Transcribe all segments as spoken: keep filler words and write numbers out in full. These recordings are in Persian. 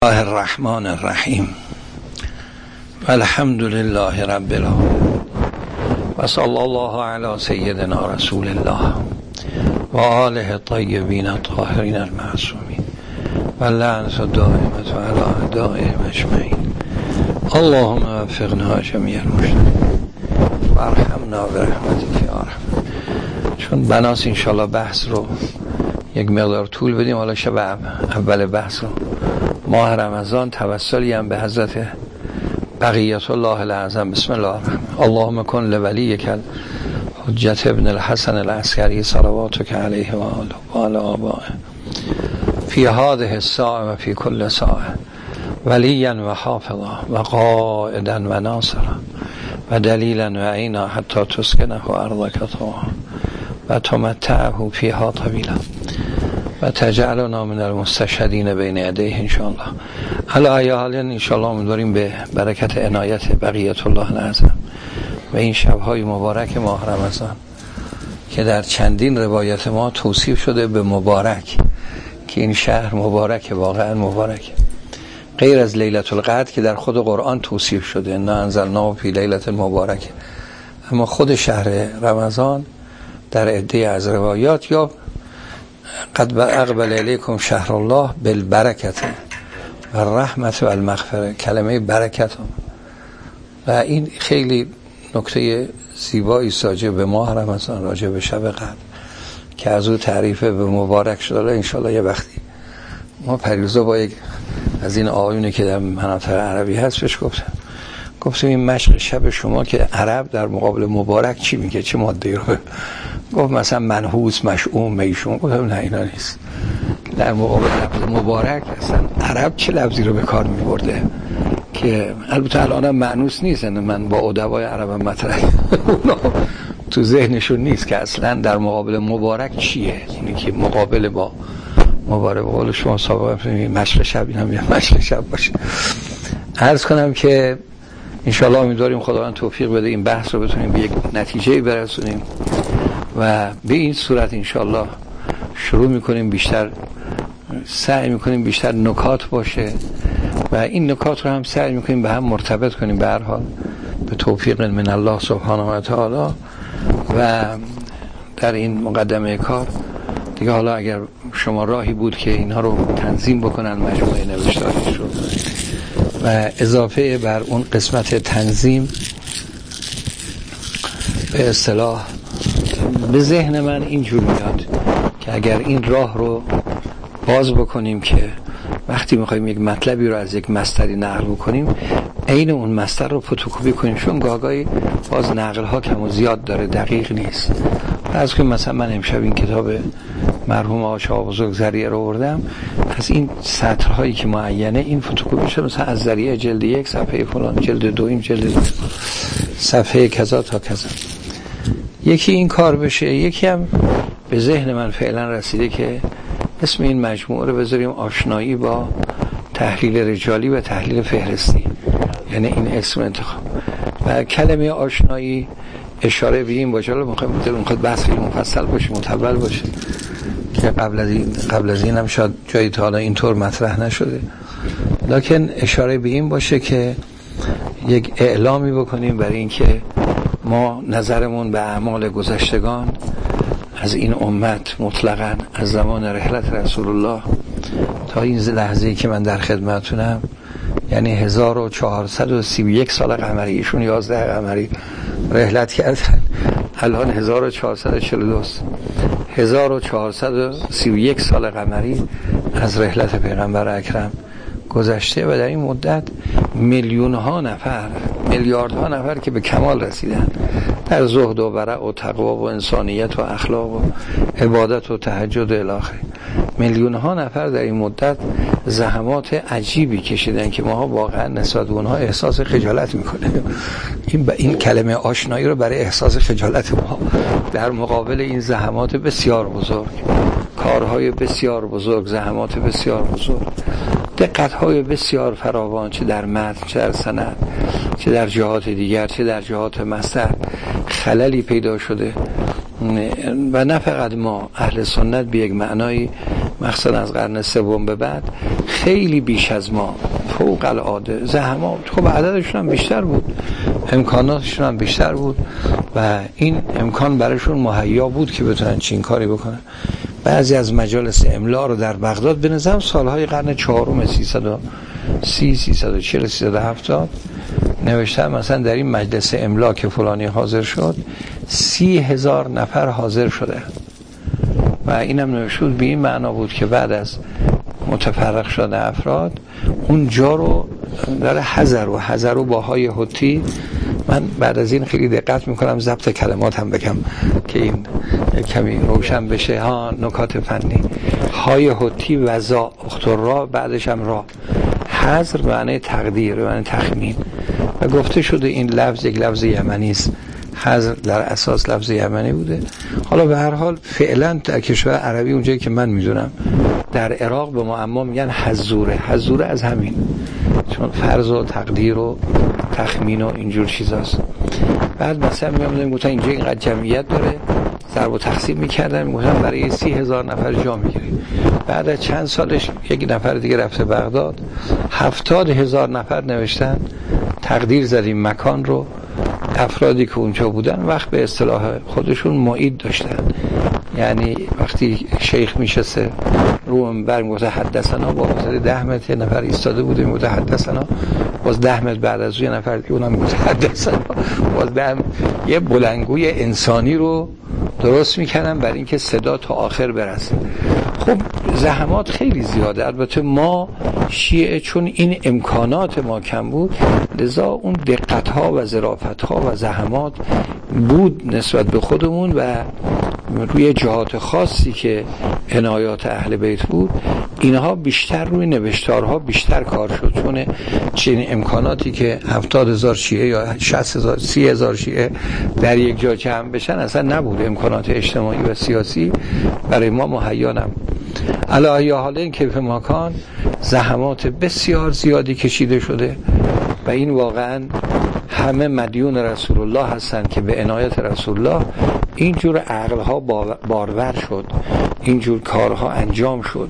الله الرحمن الرحیم الحمد لله رب العالمین و صلی الله علی سیدنا رسول الله و آله الطیبین الطاهرین المعصومین و لعنت الدائمة علی اعدائهم اجمعین. اللهم وفقنا جمیع المرشدین و ارحمنا برحمتک یا ارحم. چون بناس انشاءالله بحث رو یک مقدار طول بدیم، حالا شب اول بحث رو ماه رمضان توسلی هم به حضرت بقیت الله الاعظم. بسم الله الرحمن اللهم کن لولیک حجت ابن الحسن العسکری صلواتک علیه و آله و علی آبائه فی هذه الساعه و فی کل ساعه ولیا و حافظا و قائدا و ناصرا و دلیلا و عینا حتی تسکنه ارضک طوعا و تمتعه فیها طویلا و تجعلنا من المستشهدین بین یدیه انشاءالله. حالا ای حال انشاءالله امیدواریم به برکت عنایت بقیت الله الاعظم و این شبهای مبارک ماه رمضان که در چندین روایت ما توصیف شده به مبارک، که این شهر مبارک، واقعا مبارک، غیر از لیلة القدر که در خود قرآن توصیف شده انا انزلناه فی لیلة مبارک، اما خود شهر رمضان در عده از روایات یا قد اقبل الیکم شهر الله بالبرکت و رحمت و المغفره، کلمه برکت هم. و این خیلی نکته زیبایی راجع به ماه رمضان، راجع به شب قدر که از او تعریف به مبارک شده. انشاءالله یه وقتی ما پریروزا با یک از این آیونی که در مناطق عربی هست بهش گفتم گفتم این مشق شب شما که عرب در مقابل مبارک چی میگه، چه ماده رو؟ گفت مثلا منحوس، مشؤوم، میشون. گفتم نه اینا نیست. در مقابل لفظ مبارک اصلا عرب چه لفظی رو به کار میبرده که البته الان هم معنوس نیست، من با ادبای عربم مطرح اونا تو ذهنشون نیست که اصلا در مقابل مبارک چیه، اینی که مقابل با مبارک قول شما سابقا مشق شب، این هم یه مشق شب باشه. عرض کنم که انشاءالله امیدواریم خداوند توفیق بده این بحث رو بتونیم به یک نتیجه برسونیم و به این صورت انشاءالله شروع میکنیم، بیشتر سعی میکنیم بیشتر نکات باشه و این نکات رو هم سعی میکنیم به هم مرتبط کنیم به هر حال به توفیق من الله سبحانه و تعالی. و در این مقدمه کار دیگه حالا اگر شما راهی بود که اینها رو تنظیم بکنن مجموعه نوشتاریش رو و اضافه بر اون قسمت تنظیم به اصطلاح به ذهن من اینجور میاد که اگر این راه رو باز بکنیم که وقتی میخوایم یک مطلبی رو از یک مصدری نقل بکنیم عین اون مصدر رو فتوکپی کنیم، چون گاگای باز نقل ها کم و زیاد داره، دقیق نیست. از که مثلا من امشب این کتاب مرحوم آقا شاه بزرگ ذریعه رو بردم، از این سطرهایی که معینه این فتوکپی شده، مثلا از ذریعه جلد یک صفحه فلان، جلد دو این جلد دو صفحه کذا تا کذا، یکی این کار بشه. یکی هم به ذهن من فعلا رسیده که اسم این مجموعه رو بذاریم آشنایی با تحلیل رجالی و تحلیل فهرستی، یعنی این اسم انتخاب و کلمه آشنایی اشاره به این باشه. حالا میخواد بحث خیلی مفصل باشه، مطول باشه که قبل از این قبل از این هم شاید جایی تا حالا اینطور مطرح نشده، لکن اشاره به این باشه که یک اعلامی بکنیم برای اینکه ما نظرمون به اعمال گذشتگان از این امت مطلقاً از زمان رحلت رسول الله تا این لحظه‌ای که من در خدمتونم، یعنی هزار و چهارصد و سی و یک سال قمری، ایشون یازده قمری رحلت کردن، الان هزار و چهارصد و چهل و دو هزار و چهارصد و سی و یک سال قمری از رحلت پیغمبر اکرم گذشته و در این مدت میلیون ها نفر، میلیاردها نفر که به کمال رسیدن در زهد و ورع و تقوا و انسانیت و اخلاق و عبادت و تهجد و الی آخره، میلیون ها نفر در این مدت زحمات عجیبی کشیدن که ما واقعا نسبت به اونها احساس خجالت میکنه. این این کلمه آشنایی رو برای احساس خجالت ما در مقابل این زحمات بسیار بزرگ، کارهای بسیار بزرگ، زحمات بسیار بزرگ، دقت‌های بسیار فراوان، چه در متن، چه در سند، چه در جهات دیگر، چه در جهات مصدر خللی پیدا شده و نه فقط ما اهل سنت به یک معنای مخصوصا از قرن سوم به بعد خیلی بیش از ما، فوق العاده زحمات. خب عددشون هم بیشتر بود، امکاناتشون هم بیشتر بود و این امکان برایشون مهیا بود که بتونن چین کاری بکنن. بعضی از مجالس املا رو در بغداد به نظرم سالهای قرن چهارم سیصد و سی، سیصد و چهل، سیصد و هفتاد نوشتن مثلا در این مجلس املا که فلانی حاضر شد سی هزار نفر حاضر شده و اینم نوشته بود به این معنا بود که بعد از متفرق شده افراد اونجا رو داره حذر و حذر و باهای حتی. من بعد از این خیلی دقت میکنم ضبط کلمات هم بگم که این کمی روشن بشه. ها نکات فنی. های حتی وزا اخترا بعدش هم را حذر معنی تقدیر معنی تخمین و گفته شده این لفظ یک لفظ یمنی است. حذر در اساس لفظ یمنی بوده. حالا به هر حال فعلا در کشور عربی اونجایی که من میدونم در عراق به معما میگن حزوره. حزوره از همین، چون فرض و تقدیر و تخمین و اینجور چیزاست. بعد مثلا میگم گفتن اینجا اینقدر جمعیت داره، ضرب و تقسیم میکردن، میگفتن برای سی هزار نفر جا میگیریم. بعد از چند سالش یک نفر دیگه رفته بغداد، هفتاد هزار نفر نوشتن، تقدیر زدیم مکان رو. افرادی که اونجا بودن وقت به اصطلاح خودشون معید داشتن، یعنی وقتی شیخ میشسته رو منبر میگفت حدثنا، با مثلا ده متر نفر ایستاده بوده میگفت حدثنا، باز ده متر بعد از اون یه نفر دیگه اونم میگفت حدثنا، باز ده یه بلندگوی انسانی رو درست میکنن برای اینکه صدا تا آخر برسه. خب زحمات خیلی زیاده. البته ما شیعه چون این امکانات ما کم بود، لذا اون دقت ها و ظرافت ها و زحمات بود نسبت به خودمون و روی جهات خاصی که عنایات اهل بیت بود، اینها بیشتر روی نوشتارها بیشتر کار شد، چون چنین امکاناتی که هفتاد هزار شیعه یا شصت هزار، سی هزار شیعه در یک جا جمع بشن اصلا نبود. امکانات اجتماعی و سیاسی برای ما مهیا نبود. علی حال این کیف مکان زحمات بسیار زیادی کشیده شده و این واقعا همه مدیون رسول الله هستند که به عنایت رسول الله اینجور عقلها بارور شد، اینجور کارها انجام شد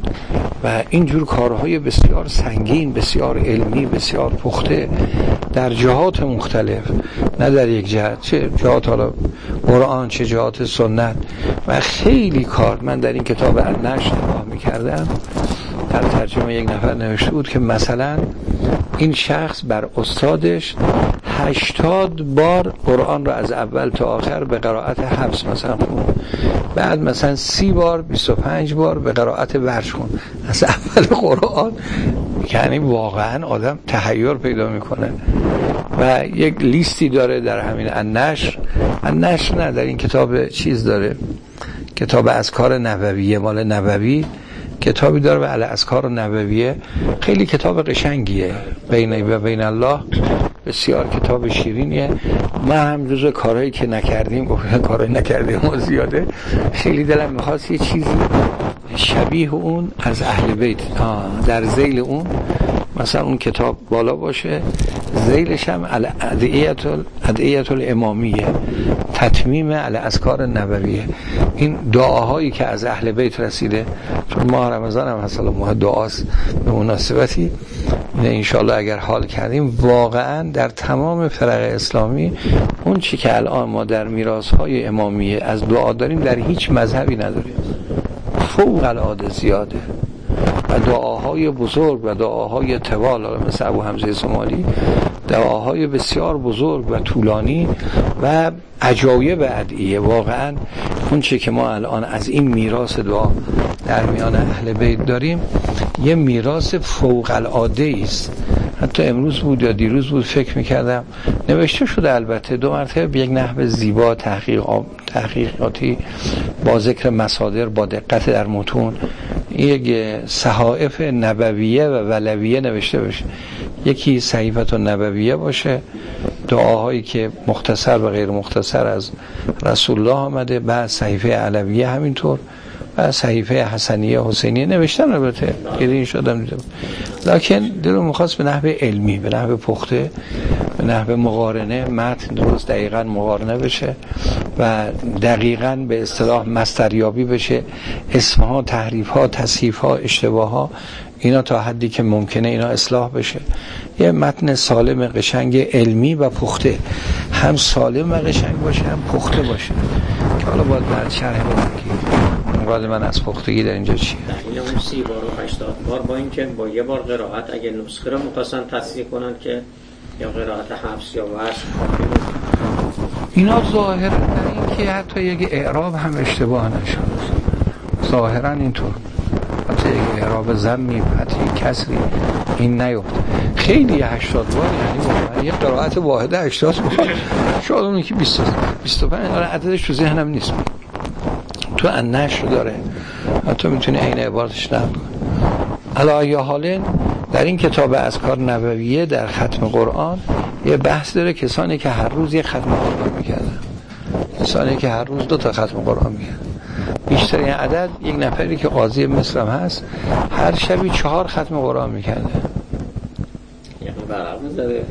و اینجور کارهای بسیار سنگین، بسیار علمی، بسیار پخته در جهات مختلف، نه در یک جهت، چه جهات حالا قرآن چه جهات سنت و خیلی کار. من در این کتاب النشر نگاه می‌کردم، در ترجمه یک نفر نوشته بود که مثلا این شخص بر استادش هشتاد بار قرآن رو از اول تا آخر به قرائت حفظ مثلا خوند، بعد مثلا سی بار، بیست و پنج بار به قرائت ورش خوند از اول قرآن. یعنی واقعا آدم تحیر پیدا میکنه و یک لیستی داره در همین النشر. النشر نه، در این کتاب چیز داره، کتاب اذکار نبویه مال نبوی، کتابی داره به الاذکار نبویه، خیلی کتاب قشنگیه، بین و بین الله، بسیار کتاب شیرینیه. ما هم جزو کارهایی که نکردیم، گفتم کارهایی نکردیم ما زیاده، خیلی دلم میخواست یه چیزی شبیه اون از اهل بیت در ذیل اون مثلا اون کتاب بالا باشه، ذیلش هم ادعیت الامامیه، تتمیم الاذکار نبویه، این دعاهایی که از اهل بیت رسیده، چون ماه رمضان هم هست ماه دعاست به مناسبتی. انشاءالله اگر حال کردیم واقعا در تمام فرق اسلامی اون چی که الان ما در میراث‌های امامیه از دعا داریم در هیچ مذهبی نداریم، فوق العاده زیاده و دعاهای بزرگ و دعاهای طوال مثل ابو حمزه سمالی، دعاهای بسیار بزرگ و طولانی و عجایب ادعیه. واقعا اون چه که ما الان از این میراث دعا در میان اهل بیت داریم یه میراث فوق العاده است. حتی امروز بود یا دیروز بود فکر میکردم نوشته شده، البته دو مرتبه به یک نحو زیبا تحقیق تحقیقاتی با ذکر مصادر با دقت در متون، یک صحائف نبویه و ولویه نوشته باشه، یکی صحیفه نبویه باشه، دعاهایی که مختصر و غیر مختصر از رسول الله آمده، بعد صحیفه علویه همینطور و صحیفه حسنیه حسینیه نوشتن، البته گرین شدم دیدم، لکن دلو میخواست به نحو علمی، به نحو پخته، به نحو مقارنه، متن درست دقیقاً مقارنه بشه و دقیقاً به اصطلاح مستریابی بشه، اسمها، تحریفها، تصحیفها، اشتباهها، اینا تا حدی که ممکنه اینا اصلاح بشه. یه متن سالم قشنگ علمی و پخته، هم سالم و قشنگ باشه هم پخته باشه، که حالا باید بعد شرح بدم که مراد من از پختگی در اینجا چیه. این اون سی بار و هشتاد بار با این که با یه بار قرائت اگه نسخه رو می‌خواستن تصحیح کنن که یا قرائت حفظ یا وصل کافی بود، اینا ظاهرا در این که حتی یک اعراب هم اشتباه نشد، ظاهرا اینطور، حتی یک اعراب ضمی فتحی کسری این نیفت. خیلی هشتاد بار یعنی یک قرائت واحده هشتاد بار، شاید اون که بیست و پنج عددش تو ذهنم نیست، تو النشر داره، تو میتونی عین عبارتش نقل کنی. علی ای حال در این کتاب اذکار نبویه در ختم قرآن یه بحث داره، کسانی که هر روز یک ختم قرآن میکردن، کسانی که هر روز دو تا ختم قرآن میکردن. بیشترین عدد یک نفری که قاضی مصر هم هست هر شبی چهار ختم قرآن میکرده. یعنی برعب میزده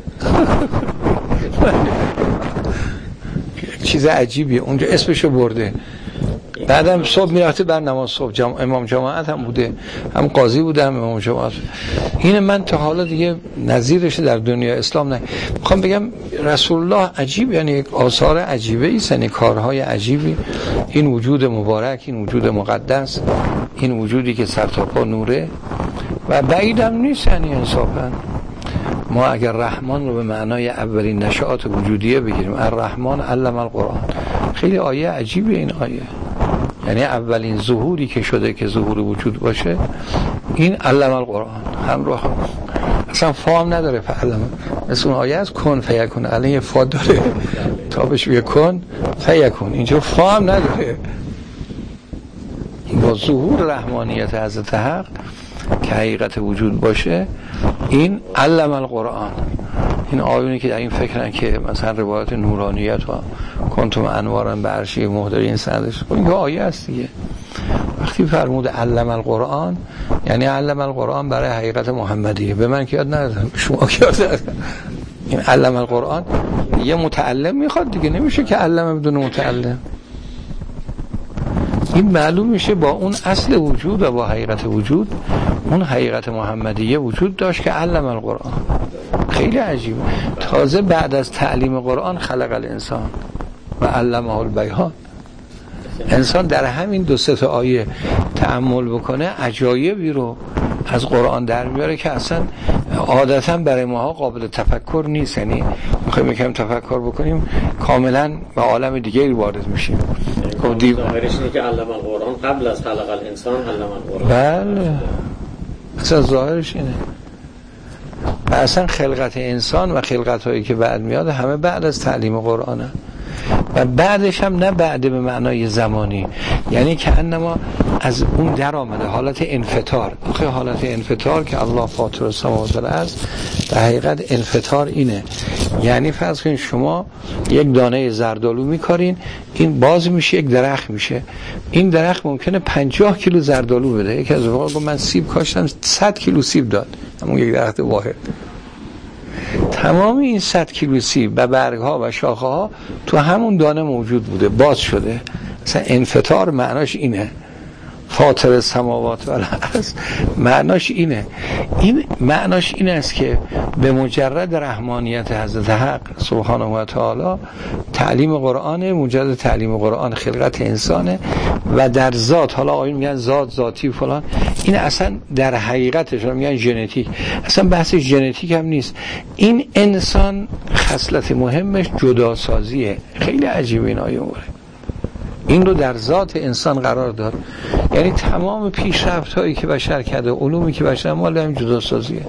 چیز عجیبیه. اونجا اسمشو برده، بعدم صبح میرفته بر نماز صبح، جام... امام جماعت هم بوده، هم قاضی بوده هم امام جماعت. این من تا حالا دیگه نظیرش در دنیا اسلام نه. میخوام بگم رسول الله عجیب، یعنی یک آثار عجیبه ایست، یعنی کارهای عجیبی. این وجود مبارک، این وجود مقدس، این وجودی که سر تا پا نوره و بعیدم نیست. یعنی انصافا ما اگر رحمان رو به معنای اولین نشأات وجودیه بگیریم، الرحمن علم القرآن، خیلی آیه عجیبه این آیه، یعنی اولین ظهوری که شده که ظهور وجود باشه این علم القرآن، همراه اصلا فام نداره فعلم، مثل اون آیه از کن فیکون، الان یه فا داره تا بهش بگه کن فیکون، اینجا فام نداره. با ظهور رحمانیت حضرت حق که حقیقت وجود باشه، این علم القرآن. این آیونی که در این فکرن که مثلا روایت نورانیت و کنتم انوارن به عرشی مهدرین سندش، این یه آیه است دیگه. وقتی فرمود علم القرآن یعنی علم القرآن برای حقیقت محمدیه. به من که یاد ندادم، شما که یاد ندادم. این علم القرآن یه متعلم میخواد دیگه، نمیشه که علم بدون متعلم. این معلوم میشه با اون اصل وجود و با حقیقت وجود، اون حقیقت محمدیه وجود داشت که علم القرآن. خیلی عجیب. تازه بعد از تعلیم قرآن خلق الانسان و علمه البیان. انسان در همین دو سه تا آیه تأمل بکنه عجایبی رو از قرآن در میاره که اصلا عادتا برای ماها قابل تفکر نیست. یعنی میخوایم یکم تفکر بکنیم کاملا به عالم دیگه وارد میشیم. خب ظاهرش اینه که علم القرآن قبل از خلق الانسان علم القرآن. بله اصلا ظاهرش اینه. و اصلا خلقت انسان و خلقت هایی که بعد میاد همه بعد از تعلیم قرآنه و بعدش هم نه بعد به معنای زمانی، یعنی که انما از اون در آمده حالت انفطار. آخه حالت انفطار که الله فاطر السماوات والارض، در حقیقت انفطار اینه، یعنی فرض کنید شما یک دانه زردآلو میکارین، این باز میشه یک درخت میشه. این درخت ممکنه پنجاه کیلو زردآلو بده. یکی از رفقا گفت من سیب کاشتم صد کیلو سیب داد، همون یک درخت واحد. تمام این صد کیلو سیب و برگها و شاخه ها تو همون دانه موجود بوده، باز شده. مثلا انفطار معناش اینه، فاطر السماوات والارض معناش اینه. این معناش این است که به مجرد رحمانیت حضرت حق سبحانه و تعالی تعلیم قرآن، مجرد تعلیم قرآن خلقت انسانه و در ذات، حالا آیون میگن ذات ذاتی فلان، این اصلا در حقیقتش میگن ژنتیک، اصلا بحث ژنتیک هم نیست. این انسان خصلت مهمش جداسازیه. خیلی عجیبه این آیه موره، این رو در ذات انسان قرار داد. یعنی تمام پیشرفت هایی که بشر کرده، علومی که بشر مال همین جداسازیه.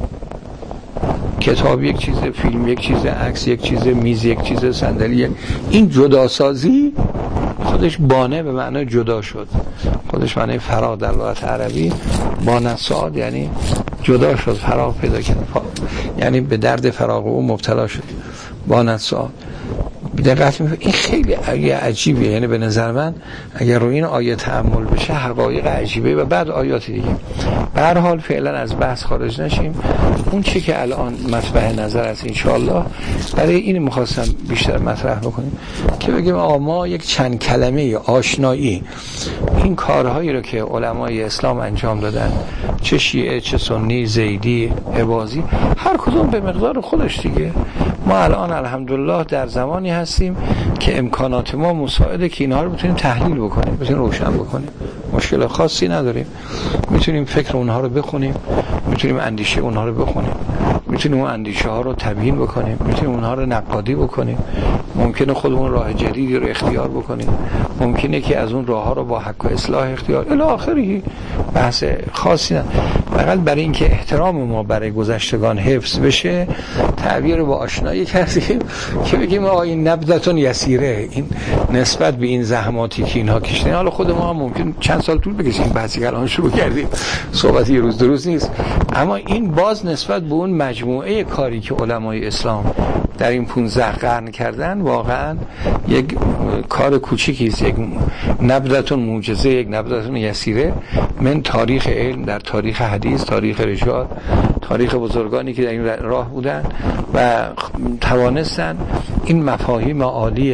کتاب یک چیزه، فیلم یک چیزه، عکس یک چیزه، میز یک چیزه، صندلی. این جداسازی خودش بانه به معنای جدا شد، خودش معنای فراغ در لغت عربی بانصاد، یعنی جدا شد، فراغ پیدا کرد، یعنی به درد فراغ او مبتلا شد. بانصاد دقت می‌کنید این خیلی عجیبه. یعنی به نظر من اگر روی این آیه تأمل بشه حقایق عجیبه و بعد آیات دیگه. به هر حال فعلا از بحث خارج نشیم. اون چی که الان مطرح نظر است ان شاء الله برای این می‌خواستم بیشتر مطرح بکنیم که بگیم آقا ما یک چند کلمه آشنایی این کارهایی رو که علمای اسلام انجام دادن، چه شیعه چه سنی زیدی عباسی، هر کدوم به مقدار خودش دیگه. ما الان الحمدلله در زمانی هستیم که امکانات ما مساعده که اینها رو بتونیم تحلیل بکنیم، بتونیم روشن بکنیم، مشکل خاصی نداریم. میتونیم فکر اونها رو بخونیم، میتونیم اندیشه اونها رو بخونیم، میتونیم اون اندیشه ها رو تبیین بکنیم، میتونیم اونها رو نقادی بکنیم، ممکنه خودمون راه جدیدی رو اختیار بکنیم، ممکنه که از اون راه ها رو با حق و اصلاح اختیار الی آخره. بحث خاصی نه، فقط برای اینکه احترام ما برای گذشتگان حفظ بشه تعبیر رو با آشنایی کردیم که بگیم آقا این نبضتون یسیره، این نسبت به این زحماتی که اینها کشیدن. حالا خود ما هم ممکن چند سال طول بکشه این بحثی که الان شروع کردیم، صحبت یه روز دو روز نیست، اما این باز نسبت به اون مجموعه کاری که علمای اسلام در این پانزده قرن کردن واقعا یک کار کوچیکی است، یک نبضتون معجزه، یک نبضتون یسیره من تاریخ علم، در تاریخ حدیث، تاریخ رجال، تاریخ بزرگانی که در این راه بودن و توانستن این مفاهیم عالی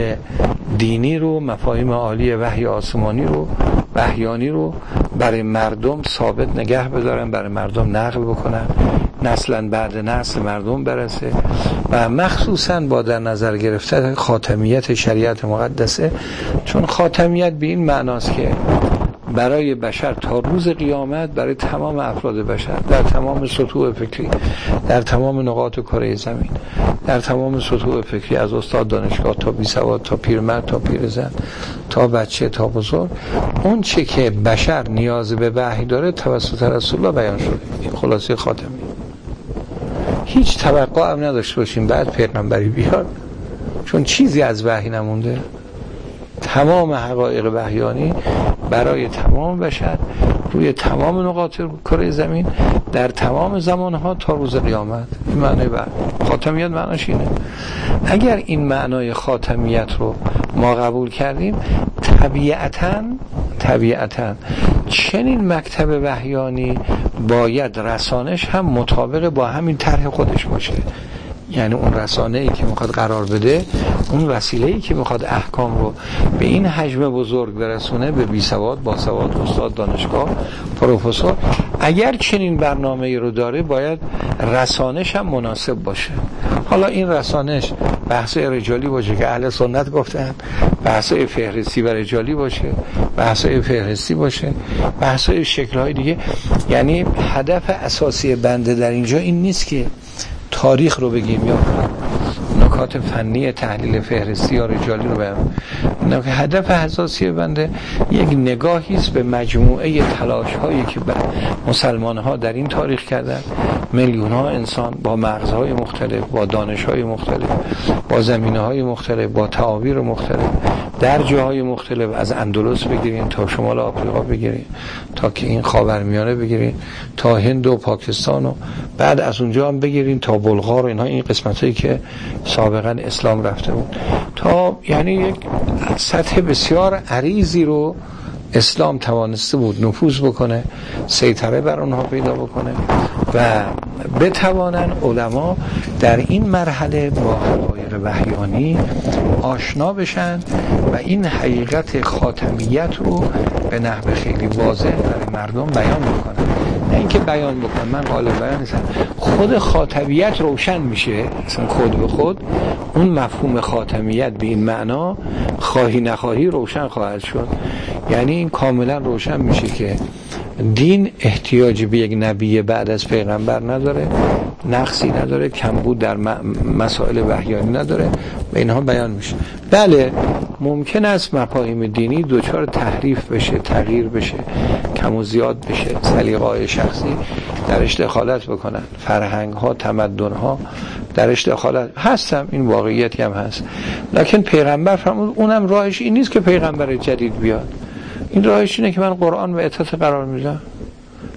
دینی رو، مفاهیم عالی وحی آسمانی رو، وحیانی رو برای مردم ثابت نگه بدارن، برای مردم نقل بکنن، نسلا بعد نسل مردم برسه و مخصوصا با در نظر گرفتن خاتمیت شریعت مقدسه. چون خاتمیت به این معناست که برای بشر تا روز قیامت، برای تمام افراد بشر در تمام سطوح فکری، در تمام نقاط کره زمین، در تمام سطوح فکری، از استاد دانشگاه تا بی سواد تا پیرمرد تا پیرزن تا بچه تا بزرگ، اون چه که بشر نیاز به وحی داره توسط رسول الله بیان شده. این خلاصه خاتمی. هیچ توقع هم نداشته باشیم بعد پیغمبری بیاد، چون چیزی از وحی نمونده. تمام حقایق وحیانی برای تمام بشر روی تمام نقاط کره زمین در تمام زمانها تا روز قیامت. این معنی و خاتمیت معناش اینه. اگر این معنای خاتمیت رو ما قبول کردیم، طبیعتاً طبیعتاً چنین مکتب وحیانی باید رسانش هم مطابق با همین طرح خودش باشه. یعنی اون رسانه‌ای که میخواد قرار بده، اون وسیله‌ای که میخواد احکام رو به این حجم بزرگ برسونه، به بی سواد، با سواد، استاد دانشگاه، پروفسور، اگر چنین برنامه‌ای رو داره باید رسانش هم مناسب باشه. حالا این رسانش بحث رجالی باشه که اهل سنت گفتن، بحث فهرستی و رجالی باشه، بحث فهرستی باشه، بحث شکل‌های دیگه. یعنی هدف اساسی بنده در اینجا این نیست که تاریخ رو بگیم یا نکات فنی تحلیل فهرستی یا رجالی رو بگیم. هدف اساسی بنده یک نگاهی است به مجموعه تلاش هایی که مسلمان ها در این تاریخ کردن. میلیون ها انسان با مغزهای مختلف، با دانش های مختلف، با زمینه های مختلف، با تعابیر مختلف، در جاهای مختلف، از اندلس بگیرین تا شمال آفریقا بگیرین، تا که این خاورمیانه بگیرین، تا هند و پاکستان و بعد از اونجا هم بگیرین تا بلغار و اینها، این قسمتایی که سابقا اسلام رفته بود، تا یعنی یک سطح بسیار عریضی رو اسلام توانسته بود نفوذ بکنه، سیطره بر اونها پیدا بکنه و بتوانن علما در این مرحله با حقایق وحیانی آشنا بشن و این حقیقت خاتمیت رو به نحو خیلی واضح برای مردم بیان بکنن. نه اینکه بیان بکنن، من قائل بیان نیستم، خود خاتمیت روشن میشه اصلا خود به خود. اون مفهوم خاتمیت به این معنا خواهی نخواهی روشن خواهد شد. یعنی این کاملا روشن میشه که دین احتیاجی به یک نبی بعد از پیغمبر نداره، نقصی نداره، کمبود در مسائل وحیانی نداره و اینها بیان میشه. بله ممکن است مفاهیم دینی دوچار تحریف بشه، تغییر بشه، کم و زیاد بشه، سلیقه‌های شخصی درش دخالت بکنن، فرهنگ ها، تمدن ها درش دخالت هستم، این واقعیتی هم هست. لکن پیغمبر فرمود اونم راهش این نیست که پیغمبر جدید بیاد، این راهش اینه که من قرآن و اطاعت قرار میدم،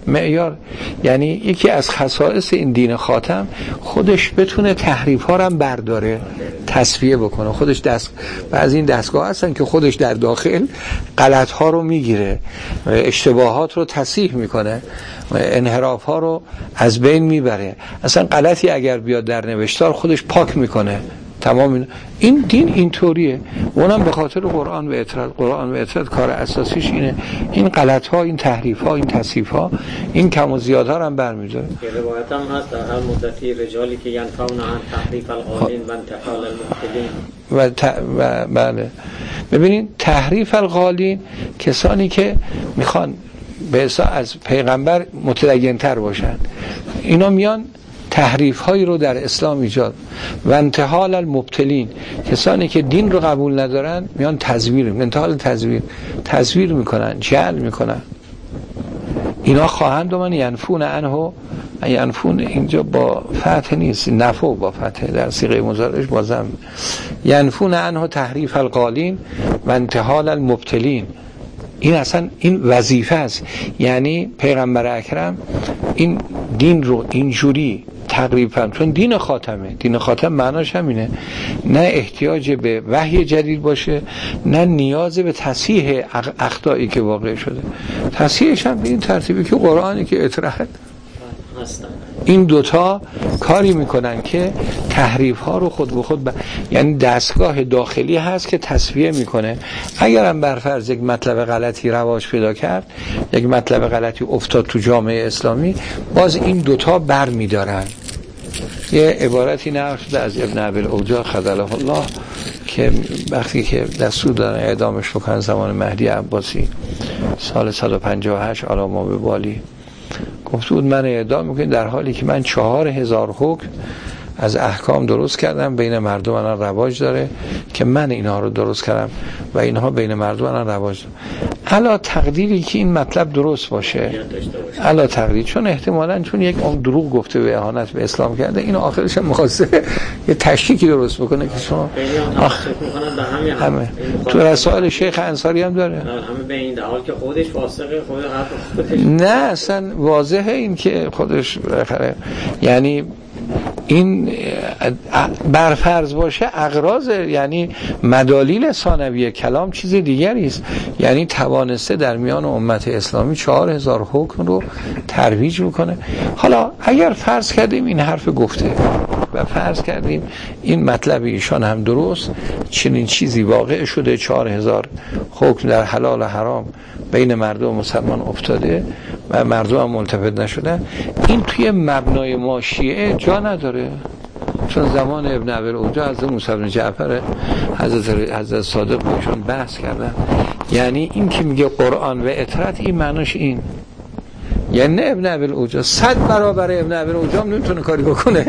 معیار، یعنی یکی از خصائص این دین خاتم خودش بتونه تحریف ها رو هم برداره، تصفیه بکنه. خودش دست بعضی این دستگاه هستن که خودش در داخل غلط ها رو میگیره، اشتباهات رو تصحیح میکنه، انحراف ها رو از بین میبره. اصلا غلطی اگر بیاد در نوشتار خودش پاک میکنه. تمام این این دین اینطوریه، اونم به خاطر قرآن و اطراد. قرآن و اطراد کار اساسیش اینه، این غلط ها، این تحریف ها، این تصحیف ها، این کم و زیاد ها رو هم برمی‌داره. یه روایت هم هست در هر مدتی رجالی که ینفون عن تحریف القالین و انتقال المبتلین و, ت... و بله ببینید تحریف القالین کسانی که میخوان به حساب از پیغمبر متدین‌تر باشن، اینا میان تحریف هایی رو در اسلام ایجاد. و انتحال المبتلین کسانی که دین رو قبول ندارن میان تزویر، انتحال تزویر تزویر میکنن، جعل میکنن. اینا خواهند و من ینفون عنه، ینفون اینجا با فتح نیست، نفو با فتح، در صیغه مضارعش بازم ینفون عنه تحریف القالین و انتحال المبتلین. این اصلا این وظیفه است. یعنی پیغمبر اکرم این دین رو اینجوری تقریب فرم، چون دین خاتمه، دین خاتم معناش همینه، نه احتیاج به وحی جدید باشه، نه نیاز به تصحیح اخطایی که واقع شده. تصحیحش هم به این ترتیبی که قرآنی که اطرحت این دوتا کاری میکنن که تحریف ها رو خود به خود ب... یعنی دستگاه داخلی هست که تصفیه میکنه. اگرم بر فرض یک مطلب غلطی رواج پیدا کرد، یک مطلب غلطی افتاد تو جامعه اسلامی، باز این دوتا بر میدارن. یه عبارتی نقل شده از ابن ابی الاوجاع خذله الله که وقتی که دستور دادن اعدامش بکنن زمان مهدی عباسی سال صد و پنجاه و هشت علامه به بالی، گفت بود من اعدام میکنم در حالی که من چهار هزار حکم از احکام درست کردم، بین مردم الان رواج داره که من اینها رو درست کردم و اینها بین مردم الان رواج داره. علا تقدیری که این مطلب درست باشه، علا تقدیر، چون احتمالاً چون یک اون دروغ گفته به اهانت به اسلام کرده، این آخرش هم می‌خواسته یه تشکیکی درست بکنه که شما آخ... همه تو رسائل شیخ انصاری هم داره، همه به این در حال که خودش فاسقه، خود خودش نه اصلا واضحه این که خودش بخره. یعنی این برفرض باشه اغراض، یعنی مدالیل ثانویه کلام چیز دیگری است. یعنی توانسته در میان امت اسلامی چهار هزار حکم رو ترویج میکنه. حالا اگر فرض کردیم این حرف گفته و فرض کردیم این مطلب ایشان هم درست، چنین چیزی واقع شده، چهار هزار حکم در حلال و حرام بین مردم مسلمان افتاده و مردم هم ملتفت نشدن، این توی مبنای ما شیعه جا نداره. چون زمان ابن ابی الاوجاع از موسی بن جعفر حضرت حضرت صادق بهشون بحث کردن. یعنی این که میگه قرآن و اطرت، این معناش این، یعنی نه ابن ابی الاوجاع صد برابر ابن ابی الاوجاع نمیتونه کاری بکنه.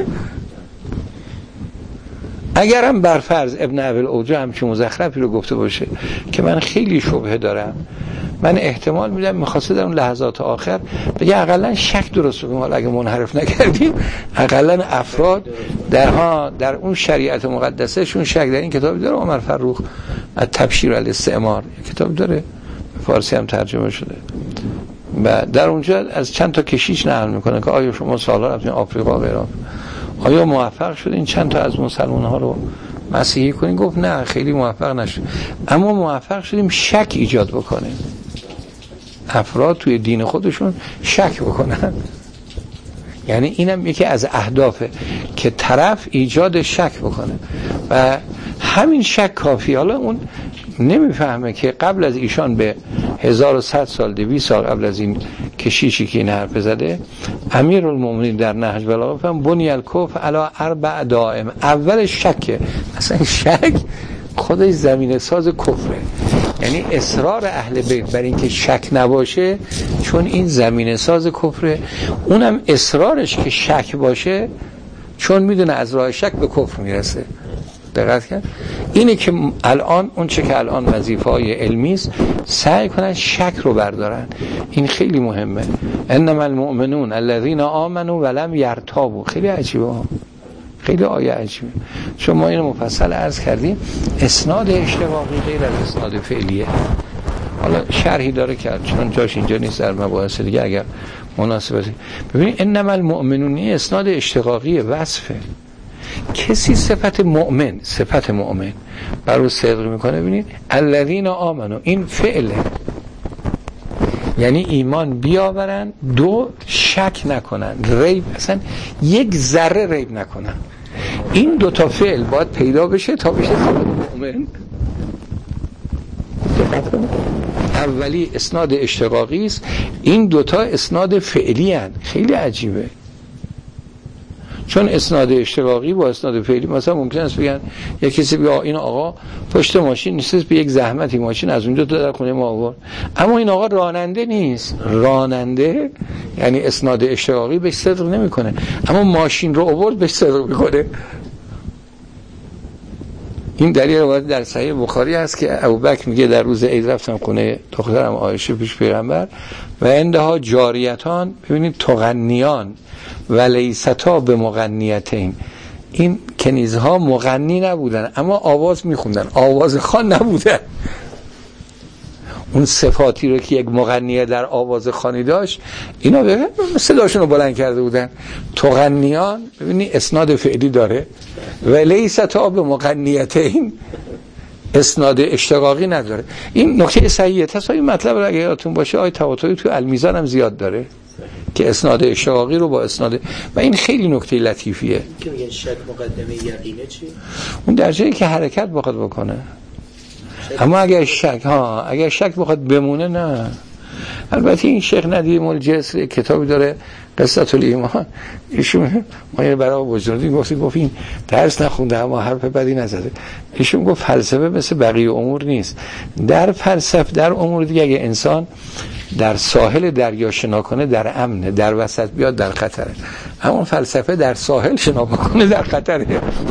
اگرم بر فرض ابن ابی الاوجاع هم چه مزخرفی رو گفته باشه که من خیلی شبهه دارم، من احتمال میدم میخواسته در اون لحظات آخر بگه اقلا شک درست بکنیم، حالا اگه منحرف نکردیم اقلا افراد در ها در اون شریعت مقدسه شون شک در این کتابی داره. عمر فروخ از تبشیر الاستعمار کتاب داره، فارسی هم ترجمه شده و در اونجا از چند تا کشیش نقل میکنه که آیا شما سالها رفتین آفریقا و ایران، آیا موفق شدین چند تا از مسلمان ها رو مسیحی کنین؟ گفت نه خیلی موفق نشد، اما موفق شدیم شک ایجاد بکنیم، افراد توی دین خودشون شک بکنن. یعنی اینم یکی از اهدافه که طرف ایجاد شک بکنه و همین شک کافی. حالا اون نمیفهمه که قبل از ایشان به هزار و صد سال دویست سال قبل از این کشیشی که این حرف زده، امیرالمومنین در نهج البلاغه فهم بنی الکفر علی اربع دائم، اولش شکه، اصلا شک خودش زمینه ساز کفره. یعنی اصرار اهل بیت بر این که شک نباشه، چون این زمینه ساز کفره، اونم اصرارش که شک باشه چون میدونه از راه شک به کفر میرسه. دقت کرد؟ اینه که الان اون چه که الان وظیفه‌های علمی است، سعی کنن شک رو بردارن. این خیلی مهمه. انما المؤمنون الذين آمنوا ولم يرتابوا. خیلی عجیبه ها، خیلی آیه عجیبه. چون ما اینو مفصل عرض کردیم، اسناد اشتباهی غیر از اسناد فعلیه. حالا شرحی داره کرد چون جاش اینجا نیست، در مباحث دیگه اگر مناسبتی. ببینید انما المؤمنون اسناد اشتقاقی وصفه. کسی صفت مؤمن صفت مؤمن برای صدق میکنه. ببینید الذین آمنوا این فعله، یعنی ایمان بیاورن، دو شک نکنن، ریب اصلا یک ذره ریب نکنن. این دو تا فعل باید پیدا بشه تا بشه صفت مؤمن. اولی اسناد اشتقاقی است، این دوتا اسناد فعلی هست. خیلی عجیبه، چون اسناد اشتقاقی با اسناد فعلی مثلا ممکن است بگن یک کسی بگه این آقا پشت ماشین نشست به یک زحمتی ماشین از اونجا تا در خونه ما آورد، اما این آقا راننده نیست. راننده یعنی اسناد اشتقاقی بهش صدق نمیکنه، اما ماشین رو آورد بهش صدق میکنه. این دلیل روایت در صحیح بخاری است که ابوبکر میگه در روز عید رفتم خونه دخترم عایشه پیش پیغمبر و عندها جاریتان، ببینید تغنیان و لیستا به مغنیتین، این کنیزها مغنی نبودن اما آواز میخوندن، آواز خوان نبودن. اون صفاتی رو که یک مغنیه در آواز خوانی داشت اینا به صداشون رو بلند کرده بودن. تغنیان ببینید اسناد فعلی داره و لیستا به مغنیتین اسناد اشتقاقی نداره. این نکته صحیحه. تصاوی این مطلب رو اگه یادتون باشه آیه طباطبایی تو المیزان هم زیاد داره که اسناد اشتقاقی رو با اسناد، و این خیلی نکته لطیفیه. که میگن شک مقدمه یقینه چی؟ اون در جایی که حرکت بخواد بکنه. اما اگر شک ها اگر شک بخواد بمونه نه. البته این شیخ ندیم الجسر کتابی داره قصه الایمان، ایشون ما یه برای بزرگی گفتیم گفت این درس نخونده اما حرف بدی نزده. ایشون گفت فلسفه مثل بقیه امور نیست. در فلسفه در امور دیگه اگه انسان در ساحل دریا شنا کنه در امنه، در وسط بیاد در خطره. اما فلسفه در ساحل شنا کنه در خطره،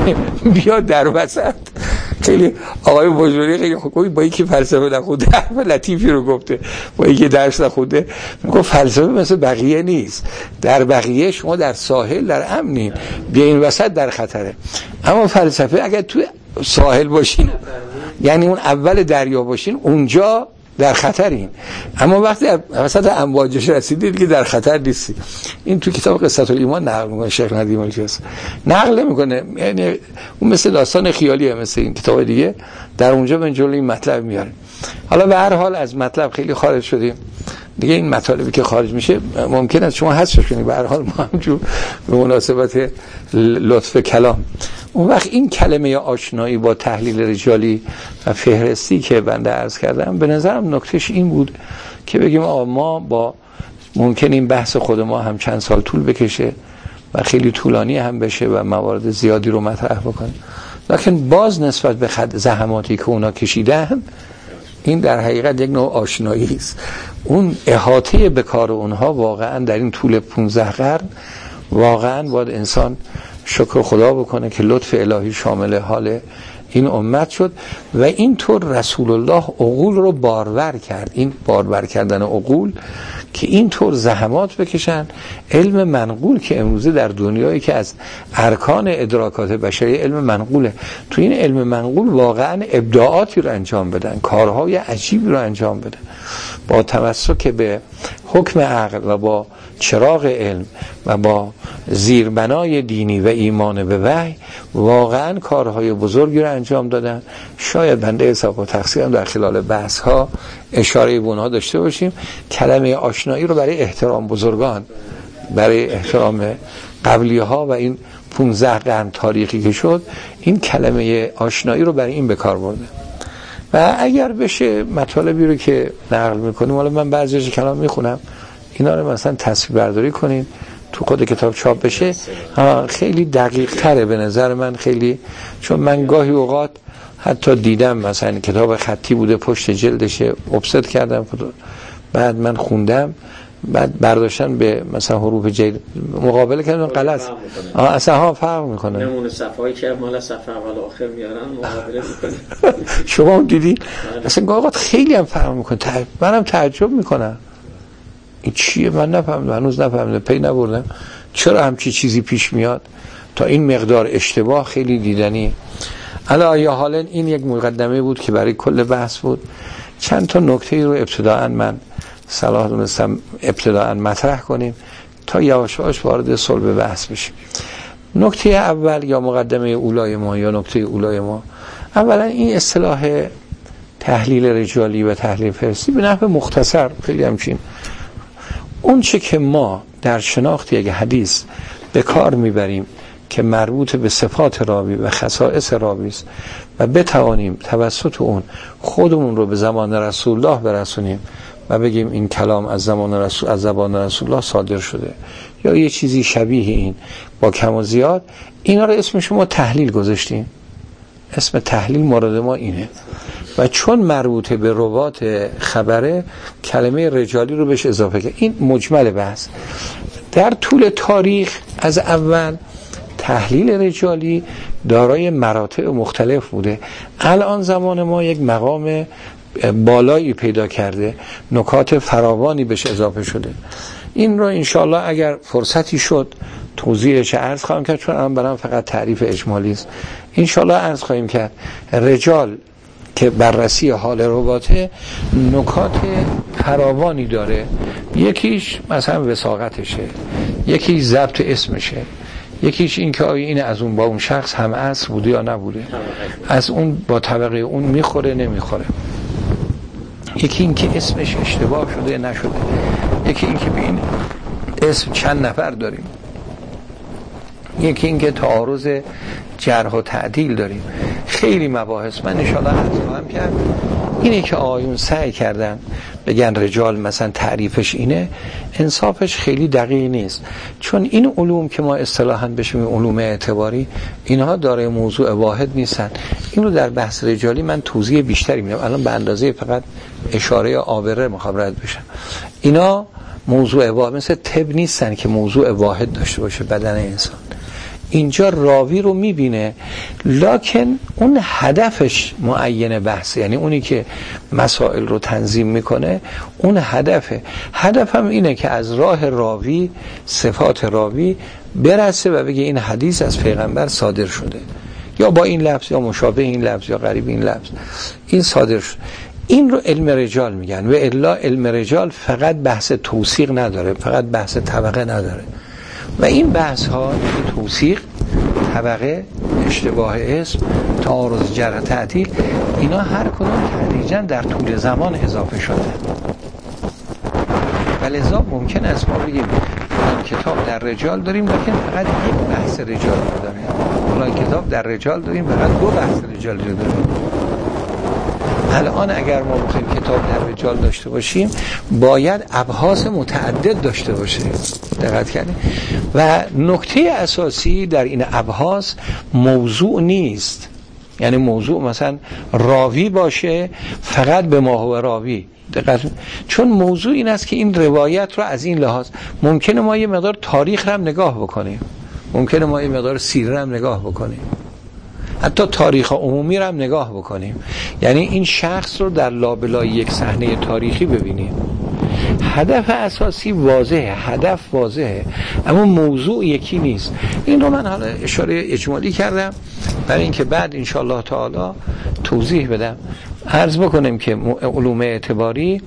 بیاد در وسط. خیلی آقای بزرگی خیلی خوبی با اینکه فلسفه نخونده حرف لطیفی رو گفته، با اینکه درس نخونده میگه فلسفه مثل بقیه نیست. در بقیه شما در ساحل در امنین، بیاین وسط در خطره. اما فلسفه اگر تو ساحل باشین یعنی اون اول دریا باشین اونجا در خطرین، اما وقتی وسط امواجش رسیدید که در خطر نیستی. این تو کتاب قصه الایمان نقل میکنه شیخ ندیم الجسر، نقل نمیکنه، یعنی اون مثل داستان خیالیه، مثل این کتاب دیگه در اونجا به جلوی این مطلب میاره. حالا به هر حال از مطلب خیلی خارج شدیم دیگه. این مطالبی که خارج میشه ممکن است شما حذفش کنید، به هر حال ما همجور به مناسبت لطف کلام. اون وقت این کلمه آشنایی با تحلیل رجالی و فهرستی که بنده عرض کردم به نظرم نکتهش این بود که بگیم آقا ما با ممکن این بحث خود ما هم چند سال طول بکشه و خیلی طولانی هم بشه و موارد زیادی رو مطرح بکنیم، لکن باز نسبت به خد زحماتی که اونا کشیدن این در حقیقت یک نوع آشنایی است. اون احاطه به کار اونها واقعا در این طول پانزده قرن واقعا باید انسان شکر خدا بکنه که لطف الهی شامل حال این امت شد و اینطور رسول الله عقول رو بارور کرد. این بارور کردن عقول که اینطور زحمات بکشن. علم منقول که امروزه در دنیایی که از ارکان ادراکات بشری علم منقوله، تو این علم منقول واقعا ابداعاتی رو انجام بدن، کارهای عجیبی رو انجام بدن با تمسک به حکم عقل و با چراغ علم و با زیربنای دینی و ایمان به وحی واقعا کارهای بزرگی رو انجام دادن. شاید بنده حساب و تقصیرم در خلال بحث ها اشاره به اونها داشته باشیم. کلمه آشنایی رو برای احترام بزرگان، برای احترام قبلی ها و این پانزده قرن تاریخی که شد، این کلمه آشنایی رو برای این به کار برده. و اگر بشه مطالبی رو که نقل میکنیم، حالا من بعضیش کلام میخونم، اینا رو مثلا تصویر برداری کنیم تو خود کتاب چاپ بشه، خیلی دقیق تره به نظر من خیلی. چون من گاهی اوقات حتی دیدم مثلا کتاب خطی بوده پشت جلدشه افسد کردم، بعد من خوندم، بعد برداشتن به مثلا حروف جید مقابله کردن غلط، آه اصلا ها فرق میکنه. نمونه صفحه‌ای که مال صفحه اول آخر میارن مقابله میکنه. شما هم دیدی اصلا گاهی اوقات خیلی هم فرق میکنه. منم تعجب میکنم این چیه، من نفهمیدم، هنوز نفهمیدم، پی نبردم چرا همچی چیزی پیش میاد تا این مقدار اشتباه خیلی دیدنی. علی یا حالا این یک مقدمه بود که برای کل بحث بود. چند تا نکته رو ابتداءً من صلاح دونستم ابتداءً مطرح کنیم تا یواش یواش وارد صلب بحث بشیم. نکته اول یا مقدمه اولای ما یا نکته اولای ما، اولا این اصطلاح تحلیل رجالی و تحلیل فهرستی به نحو مختصر خیلی همچین اون چه که ما در شناخت یک حدیث به کار میبریم که مربوط به صفات راوی و خصائص راوی است و بتوانیم توسط اون خودمون رو به زمان رسول الله برسونیم و بگیم این کلام از زمان رسول از زبان رسول الله صادر شده یا یه چیزی شبیه این با کم و زیاد، اینا رو اسمش ما تحلیل گذاشتیم. اسم تحلیل مورد ما اینه و چون مربوطه به روات خبره کلمه رجالی رو بهش اضافه کرد. این مجمل بحث. در طول تاریخ از اول تحلیل رجالی دارای مراتب مختلف بوده. الان زمان ما یک مقام بالایی پیدا کرده، نکات فراوانی بهش اضافه شده. این رو انشاءالله اگر فرصتی شد توضیحش عرض خواهم کرد، چون الان برام فقط تعریف اجمالی است. انشاءالله عرض خواهیم کرد رجال که بررسی حال رواته نکات فراوانی داره. یکیش مثلا وثاقتشه، یکیش ضبط اسمشه، یکیش این که آیا این از اون با اون شخص هم عصر بوده یا نبوده، از اون با طبقه اون میخوره نمیخوره، یکی این که اسمش اشتباه شده نشده، یکی این که به این اسم چند نفر داریم، یکی این که تعارض جرح و تعدیل داریم. خیلی مباحث من انشاءالله عرض خواهم کرد. اینه که آیون سعی کردن بگن رجال مثلا تعریفش اینه، انصافش خیلی دقیق نیست، چون این علوم که ما اصطلاحاً بشیم علوم اعتباری اینها دارای موضوع واحد نیستن. این رو در بحث رجالی من توضیح بیشتری میدم، الان به اندازه فقط اشاره آبره مخابرت بشم. اینا موضوع واحد مثل طب نیستن که موضوع واحد داشته باشه بدن انسان. اینجا راوی رو میبینه لکن اون هدفش معین بحث، یعنی اونی که مسائل رو تنظیم میکنه اون هدفه. هدفم اینه که از راه راوی صفات راوی برسه و بگه این حدیث از پیغمبر صادر شده یا با این لفظ یا مشابه این لفظ یا قریب این لفظ این صادر شده. این رو علم رجال میگن و الا علم رجال فقط بحث توثیق نداره، فقط بحث طبقه نداره و این بحث ها توثیق، طبقه، اشتباه اسم، تعارض جرح تعدیل، اینا هر کدوم تدریجا در طول زمان اضافه شده و لذا ممکن است ما بگیم فلان کتاب در رجال داریم لکن فقط یک بحث رجال رو داریم، فلان کتاب در رجال داریم فقط دو بحث رجال رو داریم. الان اگر ما بخوایم کتاب در رجال داشته باشیم باید ابحاث متعدد داشته باشیم. دقت کردید؟ و نکته اساسی در این ابحاث موضوع نیست، یعنی موضوع مثلا راوی باشه فقط به ما هو راوی. دقت، چون موضوع این است که این روایت رو از این لحاظ ممکنه ما یه مقدار تاریخ رو هم نگاه بکنیم، ممکنه ما یه مقدار سیره رو هم نگاه بکنیم، حتی تاریخ عمومی رو هم نگاه بکنیم، یعنی این شخص رو در لابلای یک صحنه تاریخی ببینیم. هدف اساسی واضحه، هدف واضحه، اما موضوع یکی نیست. این رو من حالا اشاره اجمالی کردم برای اینکه بعد انشاءالله تعالی توضیح بدم. عرض بکنم که علوم اعتباری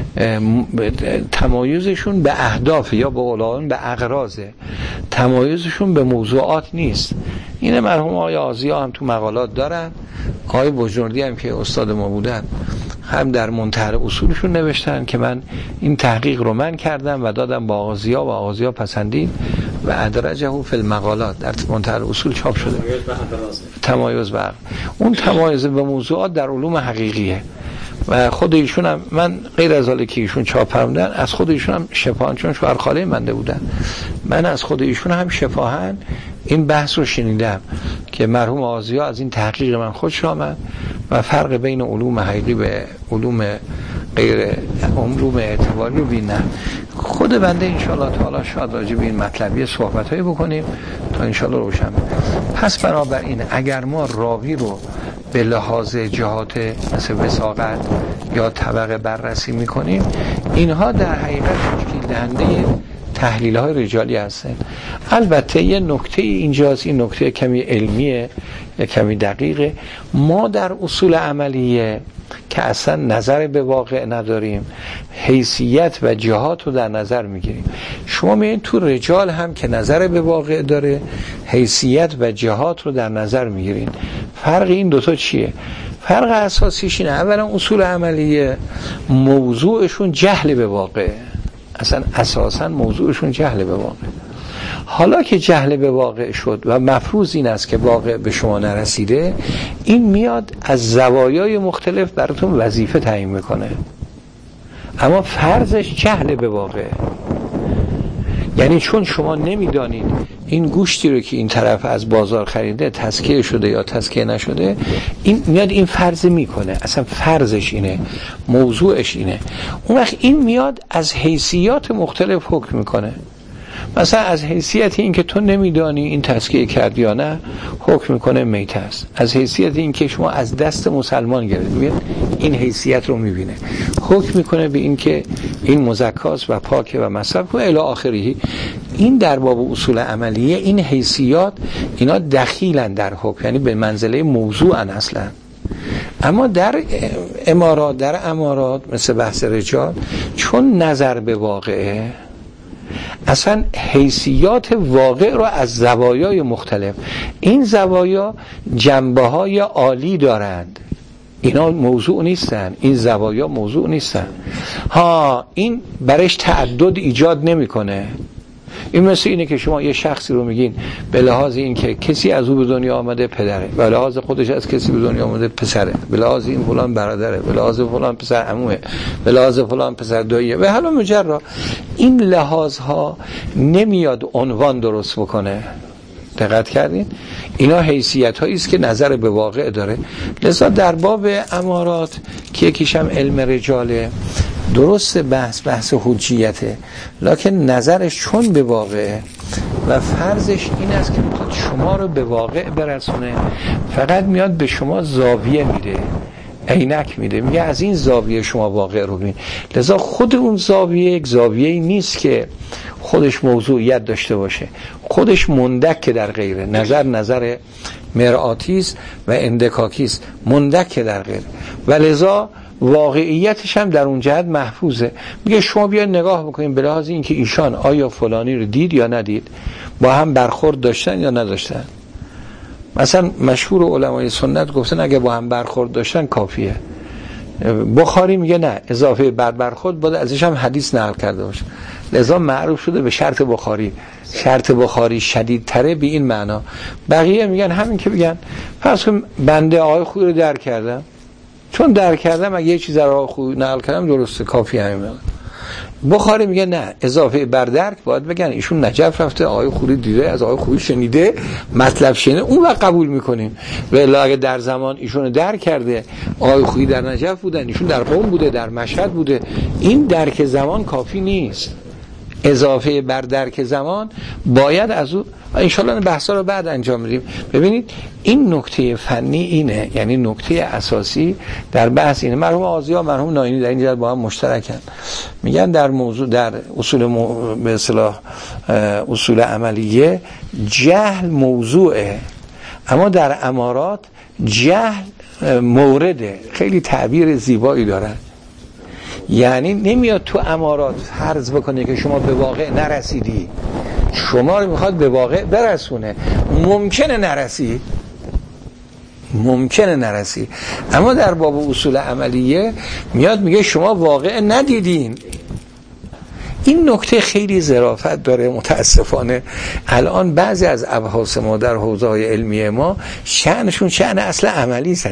تمایزشون به اهداف یا به قولان به اغراضه، تمایزشون به موضوعات نیست. این مرحوم آقای آزیا هم تو مقالات دارن، آقای بجنوردی هم که استاد ما بودن هم در منتهر اصولشون نوشتن که من این تحقیق رو من کردم و دادم با آزیا و آزیا پسندید و ادرجه فی المقالات در منتهر اصول چاپ شده. تمایز به اون تمایز به موضوعات در علوم حقیقیه و خود ایشون هم، من غیر از حالی که ایشون چاپ فرمودن از خود ایشون هم شفاهن، چون شوهر خاله منده بودن، من از خود ایشون هم شفاهن این بحث رو شنیدم که مرحوم آزیا از این تحقیق من خوش آمد و فرق بین علوم حقیقی به علوم غیر علوم اعتباری رو بینن. خود بنده انشاءالله تعالی شاید راجع به این مطلبی صحبتایی بکنیم تا انشاءالله روشن. پس بنابراین اگر ما راوی رو به لحاظ جهات مثل وثاقت یا طبقه بررسی میکنیم، اینها در حقیقت تشکیل دهنده تحلیل های رجالی هستن. البته یه نکته اینجاست، این نکته کمی علمیه، کمی دقیقه. ما در اصول عملیه که اصلا نظر به واقع نداریم، حیثیت و جهات رو در نظر میگیریم. شما میگین تو رجال هم که نظر به واقع داره، حیثیت و جهات رو در نظر میگیرین. فرق این دوتا چیه؟ فرق اساسیش اینه، اولا اصول عملیه موضوعشون جهل به واقع، اصلا اساسا موضوعشون جهل به واقع. حالا که جهل به واقع شد و مفروض این است که واقع به شما نرسیده، این میاد از زوایای مختلف براتون وظیفه تعیین میکنه، اما فرضش جهل به واقع. یعنی چون شما نمیدانید این گوشتی رو که این طرف از بازار خریده تزکیه شده یا تزکیه نشده، این میاد این فرض میکنه، اصلا فرضش اینه، موضوعش اینه. اون وقت این میاد از حیثیات مختلف حکم میکنه. مثلا از حیثیت این که تو نمیدانی این تزکیه کرد یا نه حکم میکنه میت است. از حیثیت این که شما از دست مسلمان گرفتید، این حیثیت رو میبینه، حکم میکنه به این که این مزکاست و پاکه و مصرف و الی آخره. این در باب اصول عملیه این حیثیات اینا دخیلن در حکم، یعنی به منزله موضوعن اصلا. اما در امارات، در امارات مثل بحث رجال، چون نظر به واقعه، اصلا حیثیات واقع رو از زوایای مختلف، این زوایا جنبه های عالی دارند، اینا موضوع نیستن، این زوایا موضوع نیستن. ها این برش تعدد ایجاد نمیکنه. این مثل اینه که شما یه شخصی رو میگین به لحاظ این که کسی از او به دنیا آمده پدره، به لحاظ خودش از کسی به دنیا آمده پسره، به لحاظ این فلان برادره، به لحاظ فلان پسر عموه، به لحاظ فلان پسر داییه و حالا مجرد. این لحاظ ها نمیاد عنوان درست بکنه. دقت کردین؟ اینا حیثیت هایی است که نظر به واقع داره. لذا در باب امارات که یکیش هم علم رجاله، درست بحث بحث حجیته، لکن نظرش چون به واقع و فرضش این است که میخواد شما رو به واقع برسونه، فقط میاد به شما زاویه میده، عینک میده، میگه از این زاویه شما واقع رو ببین. لذا خود اون زاویه یک زاویه‌ای نیست که خودش موضوعیت داشته باشه، خودش مندک در غیره. نظر نظر مرآتی است و اندکاکی است، مندک در غیره و لذا واقعیتش هم در اون جهت محفوظه. میگه شما بیاید نگاه بکنید به لحاظ اینکه ایشان آیا فلانی رو دید یا ندید، با هم برخورد داشتن یا نداشتن. مثلا مشهور علمای سنت گفتن اگه با هم برخورد داشتن کافیه. بخاری میگه نه، اضافه بر برخورد باید ازش هم حدیث نقل کرده باشه. لذا معروف شده به شرط بخاری. شرط بخاری شدیدتره به این معنا. بقیه میگن همین که میگن فرض کن بنده آقای خویی رو درک کردم، چون درک کردم اگه یه چیز رو آقای خویی نقل کردم درسته، کافی همین. بخاری میگه نه، اضافه بر درک باید بگن ایشون نجف رفته، آقای خویی دیده، از آقای خویی شنیده، مطلب شنیده، اون وقت قبول میکنیم. و الا اگه در زمان ایشون درک کرده، آقای خویی در نجف بودن، ایشون در قم بوده، در مشهد بوده، این درک زمان کافی نیست. اضافه بر درک زمان باید از او، انشالله بحثا رو بعد انجام میدیم. ببینید این نکته فنی اینه، یعنی نکته اساسی در بحث اینه. مرحوم آزیا، مرحوم ناینی در این جهت با هم مشترکن، میگن در موضوع در اصول مو... به اصطلاح اصول عملیه جهل موضوعه، اما در امارات جهل مورده. خیلی تعبیر زیبایی دارن. یعنی نمیاد تو امارات فرض بکنه که شما به واقع نرسیدی، شما رو میخواد به واقع برسونه. ممکنه نرسی، ممکنه نرسی، اما در باب اصول عملیه میاد میگه شما واقع ندیدین. این نکته خیلی ظرافت داره. متاسفانه الان بعضی از ابحاث ما در حوزه‌های علمی ما شأنشون شأن اصل عملی است.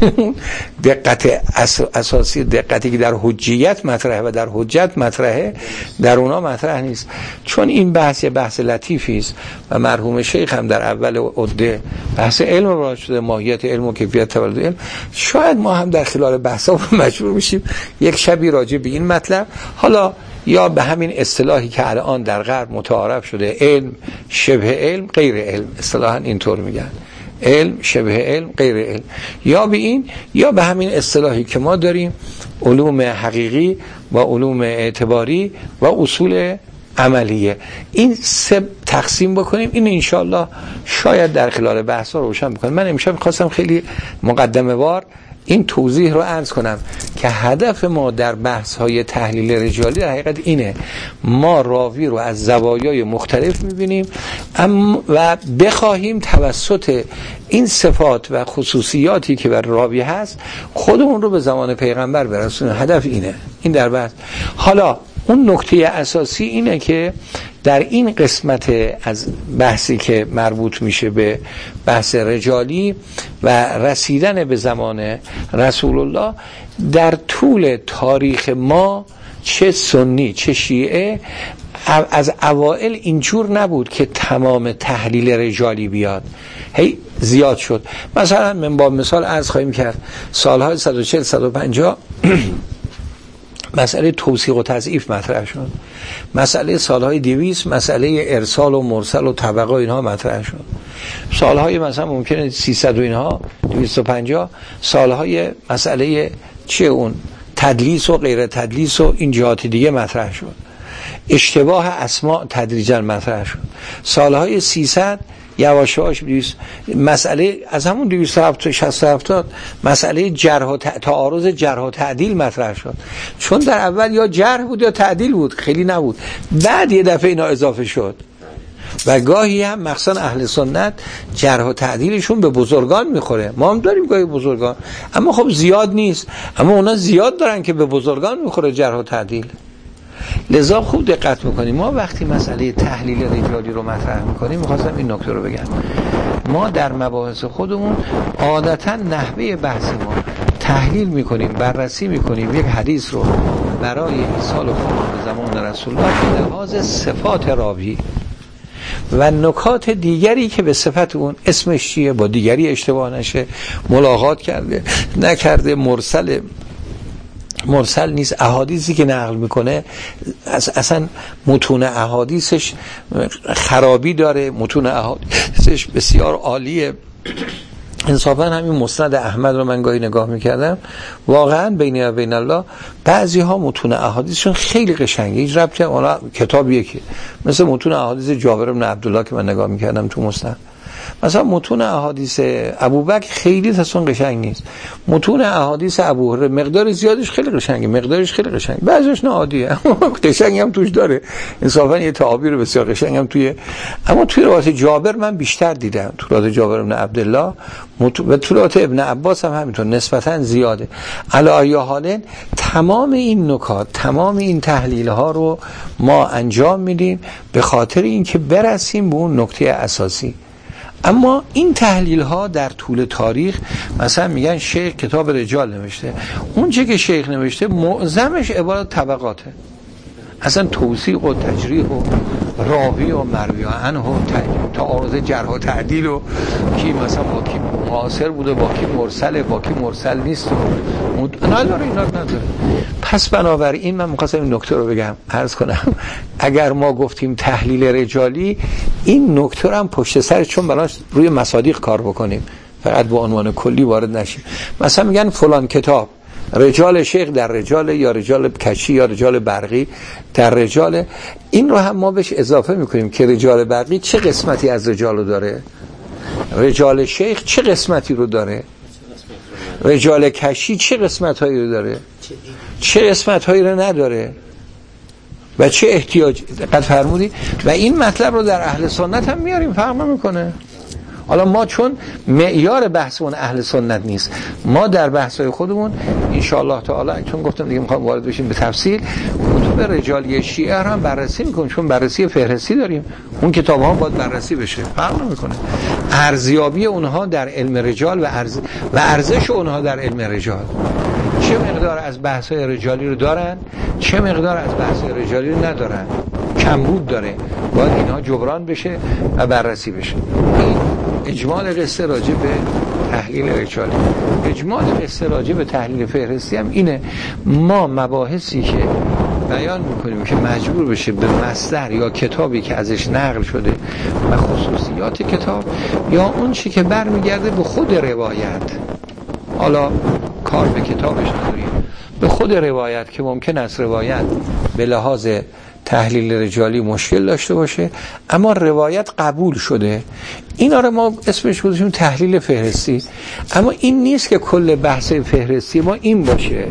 دقت اساسی، دقتی که در حجیت مطرحه و در حجت مطرحه در اونا مطرح نیست. چون این بحث یه بحث لطیفی است و مرحوم شیخ هم در اول عده بحث علم وارد شده، ماهیت علم و کیفیت تولد علم. شاید ما هم در خلال بحثا مجبور میشیم یک شبی راجع به این مطلب، حالا یا به همین اصطلاحی که الان در غرب متعارف شده، علم شبه علم غیر علم، اصطلاحاً اینطور میگن، علم شبه علم غیر علم، یا به این یا به همین اصطلاحی که ما داریم، علوم حقیقی و علوم اعتباری و اصول عملیه. این سه تقسیم بکنیم، این انشالله شاید در خلال بحث ها روشن بکنیم. من امشب می‌خواستم خیلی مقدمه وار این توضیح رو عرض کنم که هدف ما در بحث های تحلیل رجالی در حقیقت اینه، ما راوی رو از زوایای مختلف میبینیم و بخواهیم توسط این صفات و خصوصیاتی که بر راوی هست خودمون رو به زمان پیغمبر برسونیم. هدف اینه، این در بحث. حالا اون نکته اساسی اینه که در این قسمت از بحثی که مربوط میشه به بحث رجالی و رسیدن به زمان رسول الله، در طول تاریخ ما چه سنی چه شیعه از اوائل اینجور نبود که تمام تحلیل رجالی بیاد، هی زیاد شد. مثلا من با مثال عرض خواهیم کرد سالهای صد و چهل صد و پنجاه مسئله توثیق و تضعیف مطرح شد، مسئله سالهای دویست مسئله ارسال و مرسل و طبقه اینها مطرح شد، سالهای مثلا ممکنه سیصد و اینها دویست و پنجاه سالهای مسئله چه اون تدلیس و غیر تدلیس و این جهات دیگه مطرح شد، اشتباه اسماء تدریجا مطرح شد، سالهای سیصد یواش یواش مسئله از همون دویست و شصت و هفتاد مسئله جرح و تعارض جرح و تعدیل مطرح شد، چون در اول یا جرح بود یا تعدیل بود، خیلی نبود، بعد یه دفعه اینا اضافه شد و گاهی هم مخصوصا اهل سنت جرح و تعدیلشون به بزرگان میخوره. ما هم داریم گاهی بزرگان، اما خب زیاد نیست، اما اونا زیاد دارن که به بزرگان میخوره جرح و تعدیل. لذا خوب دقت میکنیم ما وقتی مسئله تحلیل رجالی رو مطرح میکنیم، میخواستم این نکته رو بگم، ما در مباحث خودمون عادتا نحوه بحث ما تحلیل میکنیم، بررسی میکنیم یک حدیث رو برای ایصال خود به زمان رسول الله به لحاظ صفات راوی و نکات دیگری که به صفت اون اسمش چیه، با دیگری اشتباه نشه، ملاقات کرده نکرده، مرسل مرسل نیست، احادیثی که نقل میکنه اصلا متون احادیثش خرابی داره، متون احادیثش بسیار عالیه. انصافا همین مسند احمد رو من گاهی نگاه میکردم، واقعا بین و بین الله بعضی ها متون احادیثشون خیلی قشنگه، هیچ ربطی اونا کتاب یکی، مثل متون احادیث جابر بن عبدالله که من نگاه میکردم تو مسند. مثلا متون احادیث ابوبکر خیلی تصون قشنگ نیست، متون احادیث ابو هریره مقدار زیادش خیلی قشنگه، مقدارش خیلی قشنگ، بعضیش نه عادیه قشنگ هم توش داره، انصافا یه تعابیر بسیار قشنگ هم توی، اما توی روایت جابر من بیشتر دیدم، تو روایت جابر بن عبدالله و تو روایت ابن عباس هم همینطور نسبتا زیاده. علی ای حال تمام این نکات، تمام این تحلیل ها رو ما انجام میدیم به خاطر اینکه برسیم به اون نکته اساسی. اما این تحلیل ها در طول تاریخ، مثلا میگن شیخ کتاب رجال نوشته، اون چه که شیخ نوشته معظمش عبارت طبقاته، اصلا توثیق و تجریح و راوی و مروی عنه و تعارض جرح و تعدیل و کی مثلا با کی معاصر بوده، با کی مرسله، با کی مرسل نیست، نداره، اینا نداره. پس بنابراین من می‌خواستم این نکته رو بگم، عرض کنم اگر ما گفتیم تحلیل رجالی، این نکته رو هم پشت سر چون بلاش روی مصادیق کار بکنیم، فقط با عنوان کلی وارد نشیم. مثلا میگن فلان کتاب رجال شیخ در رجال، یا رجال کشی یا رجال برقی در رجال، این رو هم ما بهش اضافه میکنیم که رجال برقی چه قسمتی از رجال رو داره، رجال شیخ چه قسمتی رو داره، رجال کشی چه قسمت هایی رو داره، چه قسمت هایی رو نداره و چه احتیاج قد فرمودی. و این مطلب رو در اهل سنت هم میاریم، فرق نمیکنه. حالا ما چون معیار بحثمون اهل سنت نیست، ما در بحث‌های خودمون ان شاء الله تعالی، چون گفتم دیگه می‌خوام وارد بشیم به تفصیل، کتب رجالی شیعه هم بررسی می‌کنیم، چون بررسی فهرستی داریم، اون کتاب‌ها باید بررسی بشه، فرق نمی‌کنه. ارزیابی اونها در علم رجال و ارز و ارزش اونها در علم رجال، چه مقدار از بحث‌های رجالی رو دارن، چه مقدار از بحث‌های رجالی رو ندارن، کمبود داره، باید اینها جبران بشه و بررسی بشه. این اجمال قصه راجع به تحلیل رجالی. اجمال قصه راجع به تحلیل فهرستی هم اینه، ما مباحثی که بیان میکنیم که مجبور بشه به مصدر یا کتابی که ازش نقل شده و خصوصیات کتاب، یا اون چی که برمیگرده به خود روایت، حالا کار به کتابش نداریم، به خود روایت که ممکن است روایت به لحاظ تحلیل رجالی مشکل داشته باشه اما روایت قبول شده، اینا رو ما اسمش گذاشتیم تحلیل فهرستی. اما این نیست که کل بحث فهرستی ما این باشه.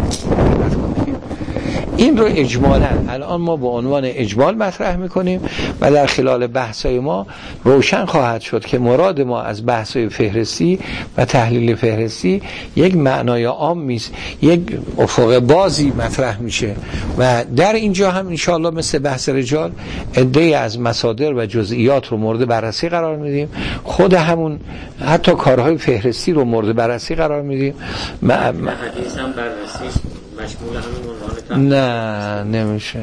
این رو اجمالاً الان ما به عنوان اجمال مطرح میکنیم و در خلال بحثای ما روشن خواهد شد که مراد ما از بحثای فهرستی و تحلیل فهرستی یک معنای عام نیست، یک افق بازی مطرح میشه و در اینجا هم انشاءالله مثل بحث رجال عده‌ای از مصادر و جزئیات رو مورد بررسی قرار میدیم، خود همون حتی کارهای فهرستی رو مورد بررسی قرار میدیم. م... حدیث هم بررسی مشمول همون عنوان نه نمیشه،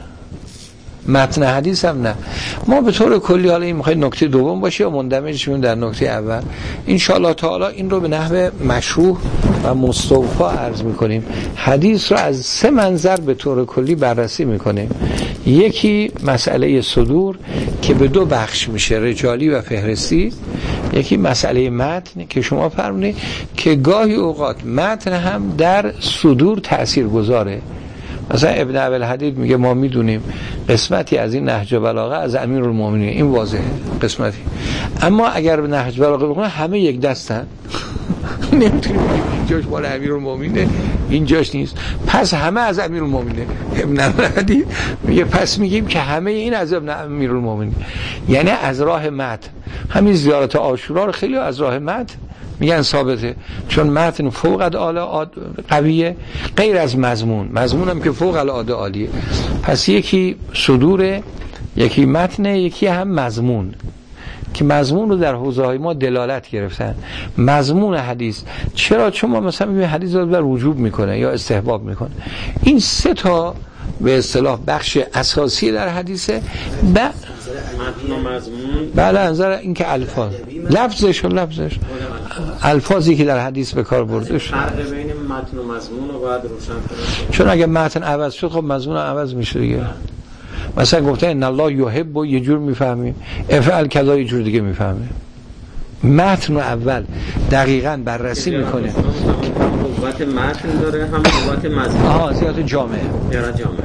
متن حدیث هم نه. ما به طور کلی حالا این میخواید نکته دوم باشه یا مندمج شون در نکته اول، ان شاء الله تعالی این رو به نحو مشروح و مستوفی عرض میکنیم. حدیث رو از سه منظر به طور کلی بررسی میکنیم. یکی مسئله صدور که به دو بخش میشه، رجالی و فهرستی. یکی مسئله متن که شما فرمودید که گاهی اوقات متن هم در صدور تأثیر گذاره. مثلا ابن ابوالحدید میگه ما میدونیم قسمتی از این نهج بلاغه از امیرالمومنین، این واضحه قسمتی، اما اگر به نهج بلاغه بخونه همه یک دستن نمیتونیم اینجاش مال امیرالمومنینه اینجاش نیست، پس همه از امیرالمومنینه. ابن ابوالحدید میگه پس میگیم که همه این از ابن امیرالمومنین، یعنی از راه متن. همین زیارت عاشورا رو خیلی از راه متن میگن ثابته، چون متن فوق العاده قویه، غیر از مضمون. مضمون هم که فوق العاده عالیه. پس یکی صدوره، یکی متنه، یکی هم مضمون، که مضمون رو در حوزه های ما دلالت گرفتن. مضمون حدیث چرا؟ چون ما مثلا میگیم حدیث رو بر وجوب میکنه یا استحباب میکنه. این سه تا به اصطلاح بخش اساسی در حدیثه. ب... متن و مضمون بله، نظر این که الفاظ لفظش و لفظش الفاظی که در حدیث به کار برده شد. فرق بین متن و مضمون رو باید روشن کنیم، چون اگه متن عوض شد خب مضمون عوض میشه دیگه. مثلا گفته ان الله یحب و یه جور میفهمیم، افعل کذا یه جور دیگه میفهمیم. متن رو اول دقیقاً بررسی میکنه. قوت متن داره هم قوت مضمون. آها، زیاد جامعه. یا جامعه.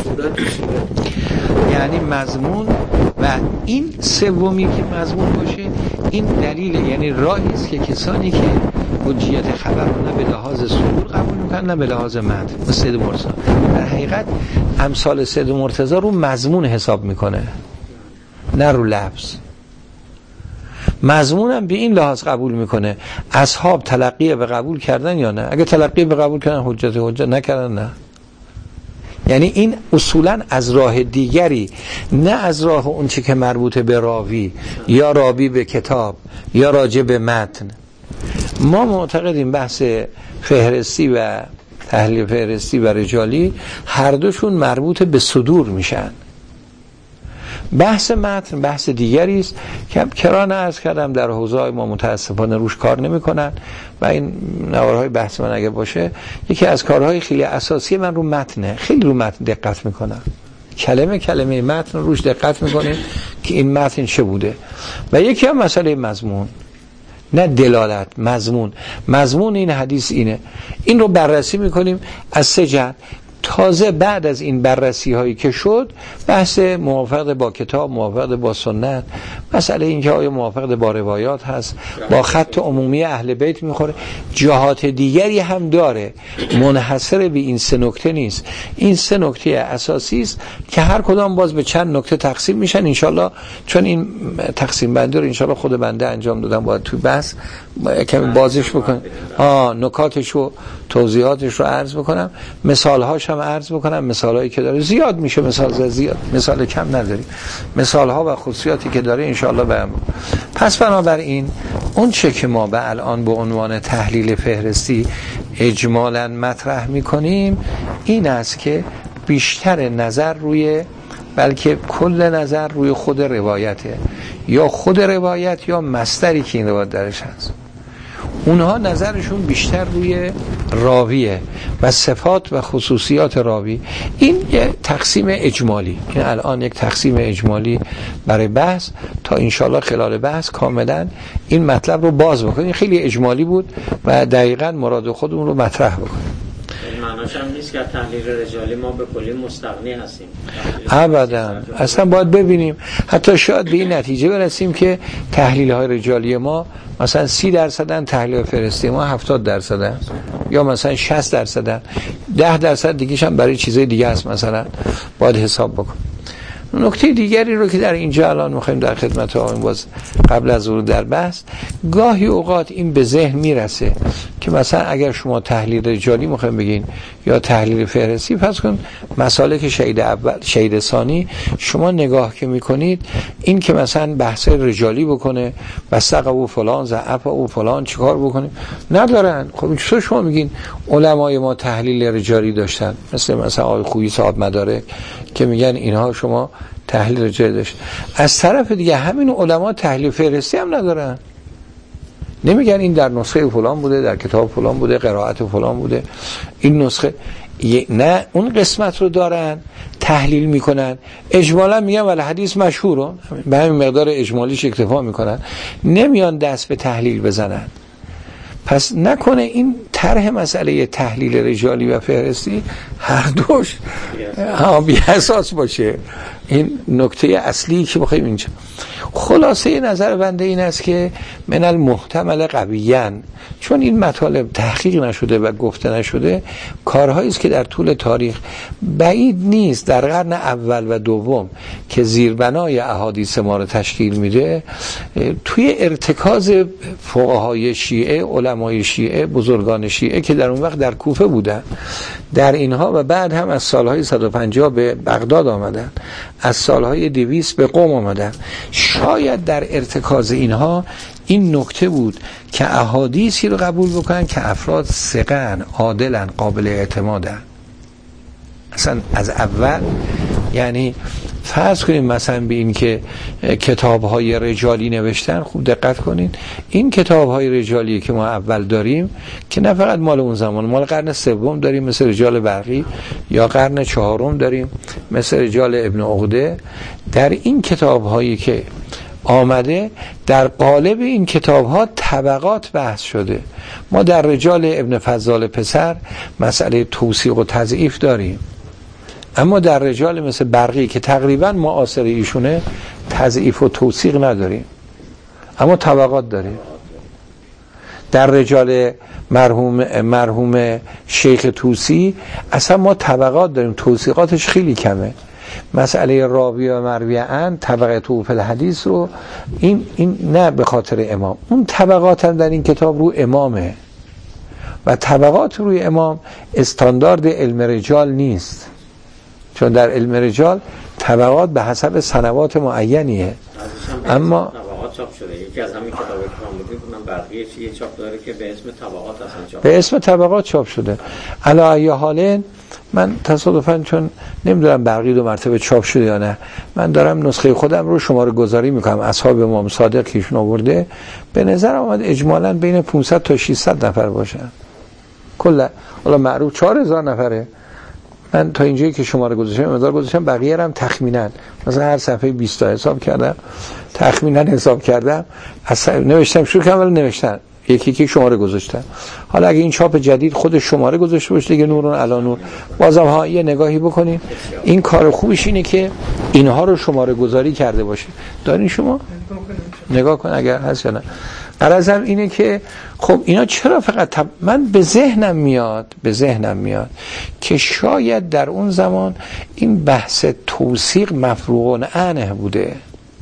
یعنی مضمون و این سومی که مضمون باشه، این دلیل یعنی راهی است که کسانی که حجیت خبر رو نه به لحاظ صدور قبول میکنن نه به لحاظ متن، مثل سید مرتضی در حقیقت امثال سید مرتضی رو مضمون حساب میکنه نه رو لفظ. مضمون هم به این لحاظ قبول میکنه اصحاب تلقی به قبول کردن یا نه. اگه تلقی به قبول کردن حجت، حجت نکردن نه. یعنی این اصولا از راه دیگری، نه از راه اون چی که مربوط به راوی یا راوی به کتاب یا راجع به متن. ما معتقدیم بحث فهرستی و تحلیل فهرستی و رجالی هر دوشون مربوط به صدور میشن. بحث متن بحث دیگری است که کرانه عرض کردم در حوزه‌های ما متاسفانه روش کار نمی‌کنن و این نوارهای بحث من اگه باشه یکی از کارهای خیلی اساسی من رو متنه، خیلی رو متن دقت میکنم، کلمه کلمه متن روش دقت میکنیم که این متن چه بوده. و یکی هم مسئله مضمون، نه دلالت، مضمون. مضمون این حدیث اینه، این رو بررسی میکنیم از سه جهت. تازه بعد از این بررسی هایی که شد بحث موافقت با کتاب، موافقت با سنت، مسئله اینکه آیا موافقت با روایات هست، با خط عمومی اهل بیت میخوره، جهات دیگری هم داره، منحصر به این سه نکته نیست. این سه نکته اساسی است که هر کدام باز به چند نکته تقسیم میشن انشالله. چون این تقسیم بندی رو انشالله خود بنده انجام دادم، باید توی بحث کمی بازش بکنم، آه نکاتش و توضیحاتش رو عرض بکنم، مثالهاش هم عرض بکنم. مثالهایی که داره زیاد میشه، مثال زیاد، مثال کم نداریم، مثالها و خصوصیاتی که داره انشاءالله بیان. پس بنابراین اون چه که ما به الان به عنوان تحلیل فهرستی اجمالاً مطرح میکنیم این است که بیشتر نظر روی، بلکه کل نظر روی خود روایته، یا خود روایت یا مصدری که این روایت درش هست. اونها نظرشون بیشتر روی راویه و صفات و خصوصیات راوی. این یک تقسیم اجمالی، این الان یک تقسیم اجمالی برای بحث تا انشالله خلال بحث کاملا این مطلب رو باز بکنیم. خیلی اجمالی بود و دقیقاً مراد خودمون رو مطرح بکنیم. معناش هم نیست که تحلیل رجالی ما به کلی مستغنی هستیم. ابدا. اصلا باید ببینیم حتی شاید به این نتیجه برسیم که تحلیل های رجالی ما مثلا سی درصدن، تحلیل فهرستی ما هفتاد درصدن، یا مثلا شصت درصدن، ده درصد دیگه هم برای چیزای دیگه است مثلا باید حساب بکن. نکته دیگری رو که در اینجا الان می‌خوایم در خدمت آقایون باز قبل از ورود در بحث، گاهی اوقات این به ذهن میرسه که مثلا اگر شما تحلیل رجالی می‌خوایم بگین یا تحلیل فهرستی، پس کن مسالک شهید اول شهید ثانی شما نگاه که می‌کنید این که مثلا بحث رجالی بکنه وثق او فلان ضعف او فلان چیکار بکنه ندارن. خب چطور شما میگین علمای ما تحلیل رجالی داشتن، مثل مثلا آقای خویی صاحب مدارک که میگن اینها شما تحلیل رجالی داشت. از طرف دیگه همین علما تحلیل فهرستی هم ندارن، نمیگن این در نسخه فلان بوده، در کتاب فلان بوده، قرائت فلان بوده، این نسخه نه، اون قسمت رو دارن تحلیل میکنن، اجمالا میگن ولی حدیث مشهوره، به همین مقدار اجمالیش اکتفا میکنن، نمیان دست به تحلیل بزنن. پس نکنه این طرح مسئله تحلیل رجالی و فهرستی هر دوش ها بی اساس باشه. این نکته اصلی که بخوایم اینجا خلاصه نظر بنده این است که من المحتمل قویاً، چون این مطالب تحقیق نشده و گفته نشده، کارهایی است که در طول تاریخ بعید نیست در قرن اول و دوم که زیربنای احادیث ما رو تشکیل میده، توی ارتکاز فقهای شیعه، علمای شیعه، بزرگان شیعه که در اون وقت در کوفه بودن، در اینها و بعد هم از سالهای صد و پنجاه به بغداد آمدن، از سالهای دویست به قم آمدن، شاید در ارتکاز اینها این نکته بود که احادیثی رو قبول بکنن که افراد ثقه‌اند، عادلن، قابل اعتمادن. اصلا از اول، یعنی فرض کنیم مثلا به این که کتاب‌های رجالی نوشتن، خوب دقت کنین، این کتاب‌های رجالی که ما اول داریم که نه فقط مال اون زمان، مال قرن سوم داریم مثل رجال برقی، یا قرن چهارم داریم مثل رجال ابن عقده. در این کتاب‌هایی که آمده در قالب این کتاب‌ها طبقات بحث شده. ما در رجال ابن فضال پسر مسئله توثیق و تضعیف داریم، اما در رجال مثل برقی که تقریبا معاصر ایشونه تضعیف و توثیق نداریم، اما طبقات داریم. در رجال مرحوم مرحوم شیخ طوسی اصلا ما طبقات داریم، توثیقاتش خیلی کمه. مسئله راوی و مروی ان طبقه تو فی الحدیث رو این این نه به خاطر امام، اون طبقات هم در این کتاب رو امامه و طبقات روی امام استاندارد علم رجال نیست، چون در علم رجال طبقات به حسب سنوات معینیه. اما طبقات چاپ شده، یکی از همین کتابی که من بودیم اونم برقیه چیه چاپ داره که به اسم طبقات اصلا چاپ به اسم طبقات چاپ شده. علی ای حال من تصادفاً چون نمیدونم برقی دو مرتبه چاپ شده یا نه، من دارم نسخه خودم رو شماره گذاری میکنم اصحاب امام صادق که ایشون آورده، به نظر آمد اجمالاً بین پانصد تا ششصد نفر باشن کلا، حالا معروف چهار هزار نفره. من تا اینجایی که شماره گذاشتم مقدار گذاشتم، بقیه هم تخمیناً مثلا هر صفحه بیست تا حساب کردم، تخمیناً حساب کردم، اصلا نوشتم شروع کردم ولی نوشتن یکی یکی شماره گذاشتم. حالا اگه این چاپ جدید خودش شماره گذاشته باشه دیگه نورون علی نور، بازم ها یه نگاهی بکنین. این کار خوبش اینه که اینها رو شماره گذاری کرده باشه. دارین شما نگاه کن اگر هست یا نه. غرضم اینه که خب اینا چرا فقط تب... من به ذهنم میاد به ذهنم میاد که شاید در اون زمان این بحث توثیق مفروغ عنه بوده،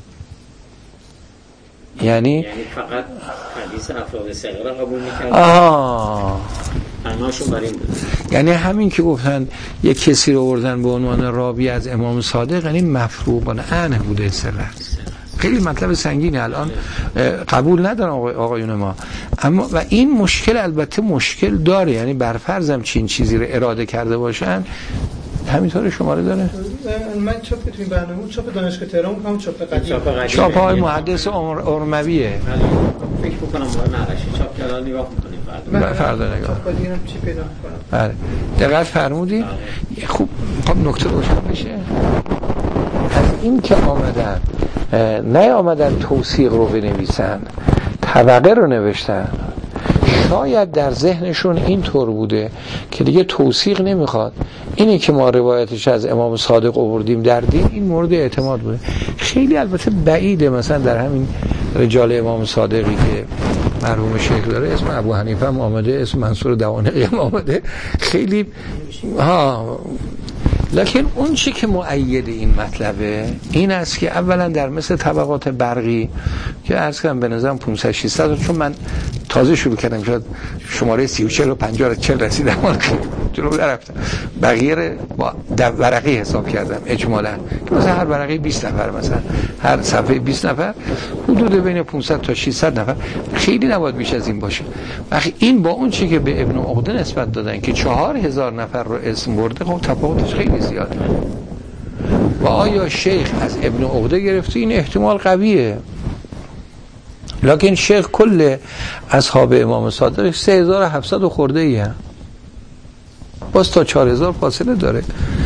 یعنی یعنی فقط حدیث افراد ثقه را قبول می‌کردن. آه معناشون بر این بود، یعنی همین که گفتن یک کسی رو آوردن به عنوان راوی از امام صادق، یعنی مفروغ عنه بوده سر. خیلی مطلب سنگینه، الان قبول ندارن آقایون ما. اما و این مشکل البته مشکل داره، یعنی برفرضم چین چیزی رو اراده کرده باشن همینطور شماره داره. من چاپ که تو این برنامه چاپ دانشگاه تهران هم چاپ قدیم، چاپ های محدث ارمویه فکر بکنم ما نرشی چاپ کردن نگاه می‌کنیم فردا فردا نگاه چاپ دیگرم چی پیدا می‌کنم. بله دقت فرمودید. خوب خب نکته روشن بشه. از این که آمدن نه آمدن توثیق رو بنویسن، طبقه رو نوشتن، شاید در ذهنشون این طور بوده که دیگه توثیق نمیخواد، اینی که ما روایتش از امام صادق آوردیم در دین این مورد اعتماد بوده. خیلی البته بعیده مثلا در همین رجال امام صادقی که مرحوم شیخ داره اسم ابو حنیفه هم آمده، اسم منصور دوانقی هم آمده، خیلی ها. لکن اون چی که مؤید این مطلبه این است که اولا در مثل طبقات برقی که عرض کردم به نظرم پانصد ششصد، چون من تازه شروع کردم شاید شماره سی و چهل و پنجاه چهل رسیدم جلو رفتم، بقیه رو با ورقی حساب کردم اجمالا که مثلا هر ورقی بیست نفر، مثلا هر صفحه بیست نفر، حدود بین پانصد تا ششصد نفر، خیلی نباید بیش از این باشه. وقتی این با اون چی که به ابن عقده نسبت دادن که چهار هزار نفر رو اسم برده، خب تفاوتش خیلی زیاده. و آیا شیخ از ابن عقده گرفته؟ این احتمال قویه، لکن شیخ کل اصحاب امام صادق سه هزار و هفتصد و خورده ای هم، باز تا چهار هزار فاصله داره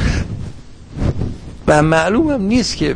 و معلومم نیست که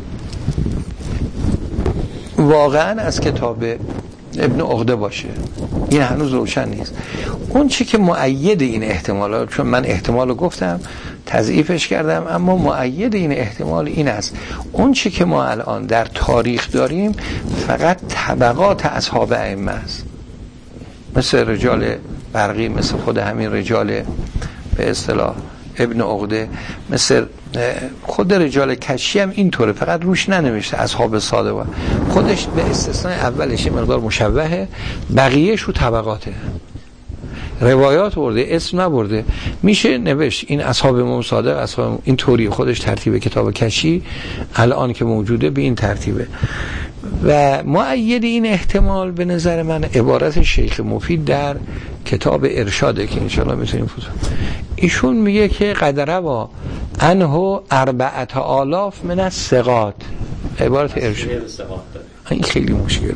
واقعا از کتاب ابن عقده باشه، این هنوز روشن نیست. اون چی که مؤید این احتمال، چون من احتمال رو گفتم تضعیفش کردم، اما مؤید این احتمال این است اون چی که ما الان در تاریخ داریم فقط طبقات اصحاب ائمه است، مثل رجال برقی، مثل خود همین رجال به اصطلاح ابن عقده، مثل خود رجال کشی هم اینطوره، فقط روش ننوشته اصحاب صادق، خودش به استثناء اولش مقدار مشبهه، بقیه‌اش رو طبقاته، روایات برده اسم نبرده. میشه نوشت این اصحاب امام صادق، اصحاب این طوری خودش ترتیب کتاب کشی الان که موجوده به این ترتیبه. و مؤید این احتمال به نظر من عبارت شیخ مفید در کتاب ارشاده که انشاءالله میتونیم فوتو. ایشون میگه که قدره با انه اربعت آلاف من الثقات، عبارت ارشاد این خیلی مشکله.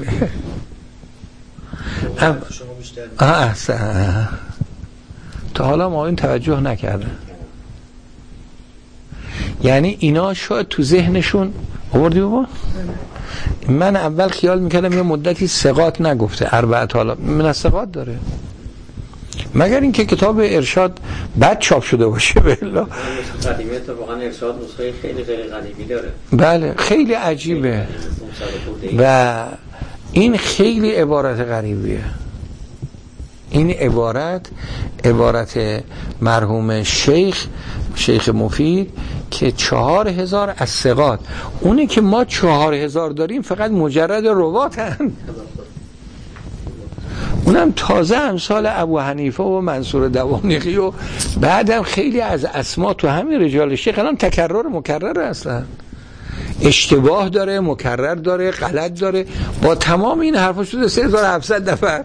آه احسن، تا حالا ما این توجه نکردن، یعنی اینا شاید تو ذهنشون آوردی بابا، من اول خیال میکردم یه مدتی ثقات نگفته، اربعت آلاف من الثقات داره، مگر اینکه کتاب ارشاد بد چاپ شده باشه. بالله قدیمیت واقعا ارشاد نسخه خیلی خیلی قدیمی داره، بله خیلی عجیبه و این خیلی عبارت غریبیه. این عبارت عبارت مرحوم شیخ شیخ مفید که چهار هزار از ثقات، اونی که ما چهار هزار داریم فقط مجرد رواتن، اونم تازه امثال ابو حنیفه و منصور دوانقی و بعدم خیلی از اسما تو همین رجال شیخ الان تکرر مکرر هستن، اشتباه داره، مکرر داره، غلط داره، با تمام این حرفا شده سه هزار و هفتصد نفر.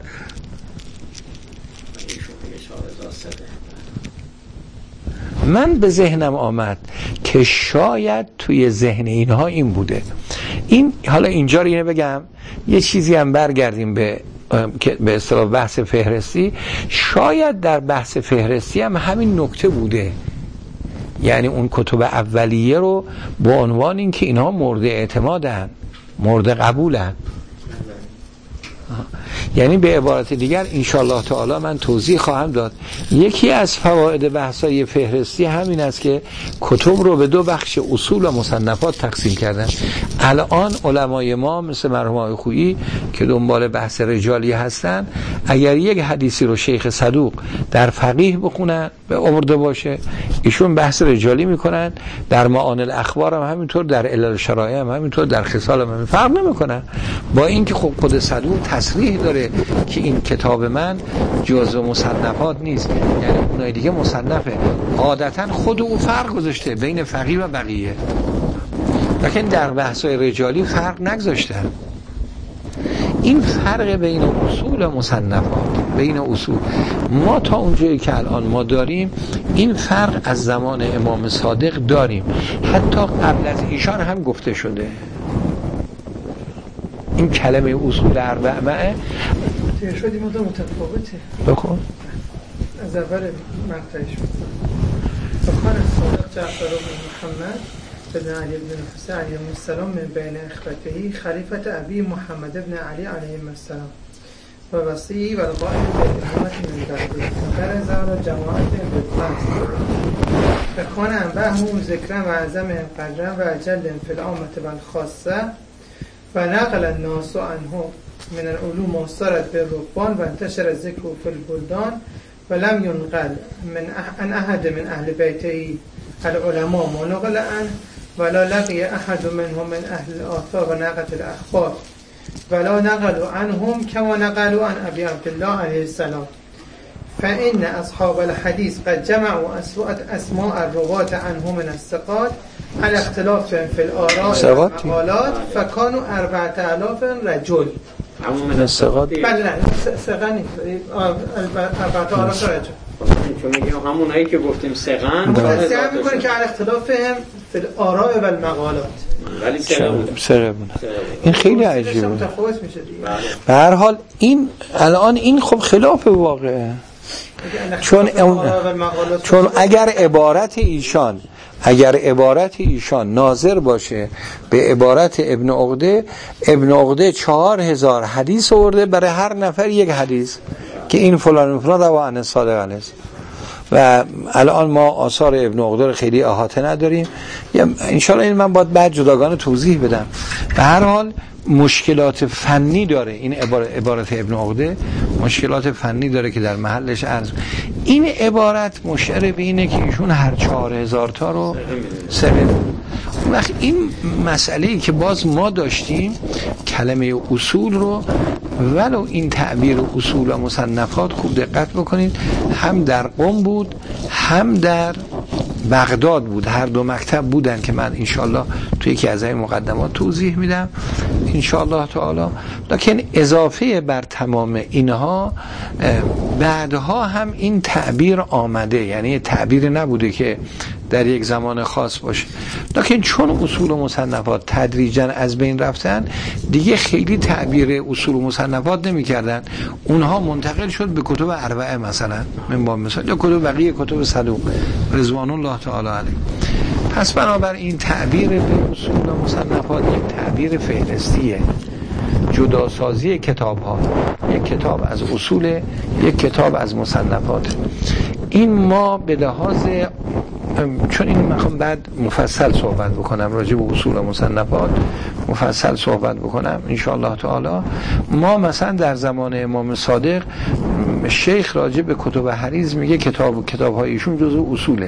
من به ذهنم آمد که شاید توی ذهن اینها این بوده. این حالا اینجا رو اینه بگم، یه چیزی هم برگردیم به به اصطلاح بحث فهرستی، شاید در بحث فهرستی هم همین نکته بوده، یعنی اون کتب اولیه رو با عنوان این که اینها مورد اعتمادن، مورد قبولن، یعنی به عبارت دیگر انشاءالله تعالی من توضیح خواهم داد. یکی از فواید بحثای فهرستی همین است که کتب رو به دو بخش اصول و مصنفات تقسیم کردن. الان علمای ما مثل مرحوم آقای خویی که دنبال بحث رجالی هستن، اگر یک حدیثی رو شیخ صدوق در فقیه بخونن به آورده باشه، ایشون بحث رجالی میکنن، در معانی الاخبار هم همینطور، در علل شرایع هم همینطور، در خصال هم همین فرق نمیکنن، با اینکه خب خود صدوق تصریح داره که این کتاب من جزء مصنفات نیست، یعنی اونای دیگه مصنفه، عادتا خود او فرق گذاشته بین فقیه و بقیه، لیکن در بحث‌های رجالی فرق نگذاشتن. این فرق بین اصول و مصنفات، بین اصول ما تا اونجایی که الان ما داریم این فرق از زمان امام صادق داریم، حتی قبل از ایشان هم گفته شده. این کلمه اصول اربعه ارشادی مقدار متفاوته. بخون از اول مقطعش بخوان صادق جعفر بن محمد بن علی بن حسین علیه السلام من بین اخوته خلیفة ابی محمد بن علی علیه السلام و وسیعی و القائل بالامامة من بعده فرزا جماعت بالخمس فکان انبههم ذکرا و اعظم قدرا و اجل فی العامة والخاصه و نقل الناس عنه من العلوم ما صارت بالرهبان و انتشر الذکر فی البلدان و لم ينقل من ان احد من اهل بیته العلماء ما نقل عنه ولا لقي احد منهم من اهل الاثار و نقل الاخبار ولا نقلوا عنهم كما نقلوا عن ابي عبد الله عليه السلام فإن أصحاب الحديث قد جمعوا أسماء الرواة عنه من الثقات على اختلافهم في الآراء والمقالات فكانوا أربعة آلاف رجل من الثقات بله ثقه أربعة آلاف رجل چون میگیم همونایی که گفتیم ثقن مقایسه میکنه که على اختلافهم في الآراء والمقالات ولی ثقه بود. این خیلی عجیبه. متفاوت میشه دیگه. به هر حال این الان این خب خلاف واقعه. چون چون اگر عبارت ایشان اگر عبارت ایشان ناظر باشه به عبارت ابن عقده، ابن عقده چهار هزار حدیث آورده برای هر نفر یک حدیث که این فلان فلان رواه عن صادق علیه و الان ما آثار ابن عقده رو خیلی احاطه نداریم. انشالله این من باید بعد جداگانه توضیح بدم. به هر حال مشکلات فنی داره این عبارت, عبارت ابن عقده مشکلات فنی داره که در محلش عرض. این عبارت مشعر به اینه که ایشون هر چهار هزار تا رو سرد. وقت این مسئله‌ای که باز ما داشتیم کلمه اصول رو ولو این تعبیر اصول و مصنفات خوب دقت بکنید هم در قم بود هم در بغداد بود، هر دو مکتب بودن که من انشالله توی یکی از این مقدمات توضیح میدم انشالله تعالی. لکن اضافه بر تمام اینها بعدها هم این تعبیر آمده، یعنی تعبیر نبوده که در یک زمان خاص باشه، لکن چون اصول و مصنفات تدریجاً از بین رفتن دیگه خیلی تعبیر اصول و مصنفات نمی کردن، اونها منتقل شد به کتب اربعه مثلا من با مثال یا کتب بقیه کتب صدوق رضوان الله تعالی علیه. پس بنابراین تعبیر به اصول و مصنفات یک تعبیر فهرستیه، جداسازی کتاب ها، یک کتاب از اصول یک کتاب از مصنفات. این ما به لحاظ چون این میخوام بعد مفصل صحبت بکنم راجع به اصول و مصنفات مفصل صحبت بکنم ان شاء الله تعالی. ما مثلا در زمان امام صادق شیخ راجع به کتب حدیث میگه کتاب کتاب های ایشون جزء اصوله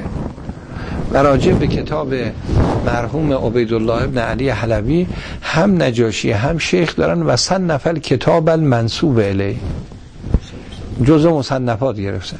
و راجع به کتاب مرحوم عبیدالله ابن علی حلبی هم نجاشی هم شیخ دارن و صنف الکتاب المنسوب الیه جزء مصنفات گرفتن.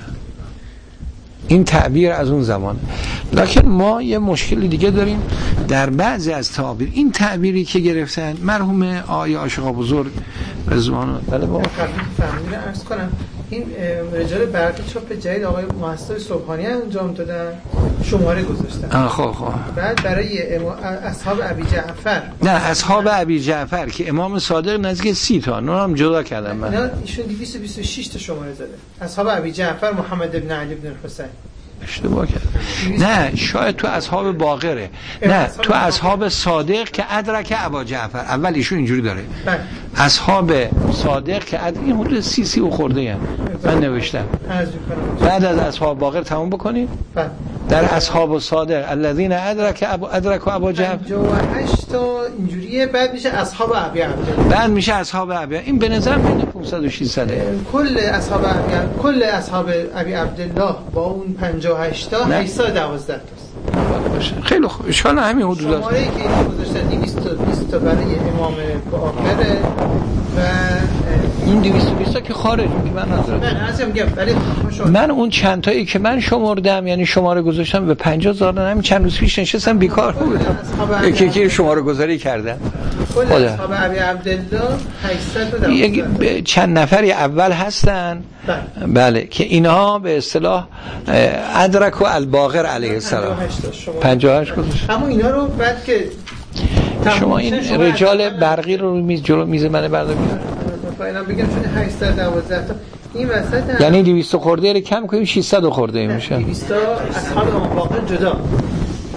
این تعبیر از اون زمان. لکن ما یه مشکل دیگه داریم در بعضی از تعابیر این تعبیری که گرفتن مرحوم آقای عاشق بزرگ رضوان بله با فهمیدم عرض کنم این رجال برقی چاپ جدید آقای محسن صبحانی انجام دادن شماره گذاشتن. آه خب خب بعد برای اصحاب ابی جعفر نه اصحاب ابی جعفر که امام صادق نزدیک سی تا اونا هم جدا کردم من. اینا ایشون دویست و بیست و شش تا شماره زده. اصحاب ابی جعفر محمد ابن علی ابن الحسین اشتباه کرد. نه شاید تو اصحاب باقره، نه تو اصحاب صادق که ادرک ابا جعفر اول ایشون اینجوری داره بله. اصحاب صادق که اد... این حدود سی سی و خورده هم من نوشتم. بعد از اصحاب باقر تمام بکنید بله. در اصحاب صادق الذين ادرک ابا ادرک ابا جعفر پنجاه و هشت تا اینجوریه بعد میشه اصحاب ابی عبدالله بعد میشه اصحاب ابی. این به نظر بین پانصد و ششصد کل اصحاب ابی کل اصحاب ابی عبدالله با اون پنجاه و هشت تا هشتصد و دوازده تاست. خیلی خوب اشکال همین حدود است. شماره که این گذاشتن دویست و بیست تا برای امام باقر و این دویست و بیست تا که خارج میگه من ندارم. من ازم میگم ولی من اون چند تایی که من شمردم یعنی شماره گذاشتم به پنجاه زدن همین چند روز پیش نشستم بیکار بودم یکی یکی شماره گذاری کردم. کل اصحاب ابی عبدالله هشتصد و دوازده چند نفری اول هستن بله, بله. که اینها به اصطلاح ادرک و الباقر علیه السلام پنجاه و هشت گذاشت. اما اینا رو بعد که شما این رجال برقی رو میز جلو میز منه بردار میاره اینا بگم چون هشتصد و دوازده تا این وسط یعنی دویست خورده رو کم کنیم ششصد خورده میشه. دویست اصحاب امام باقر جدا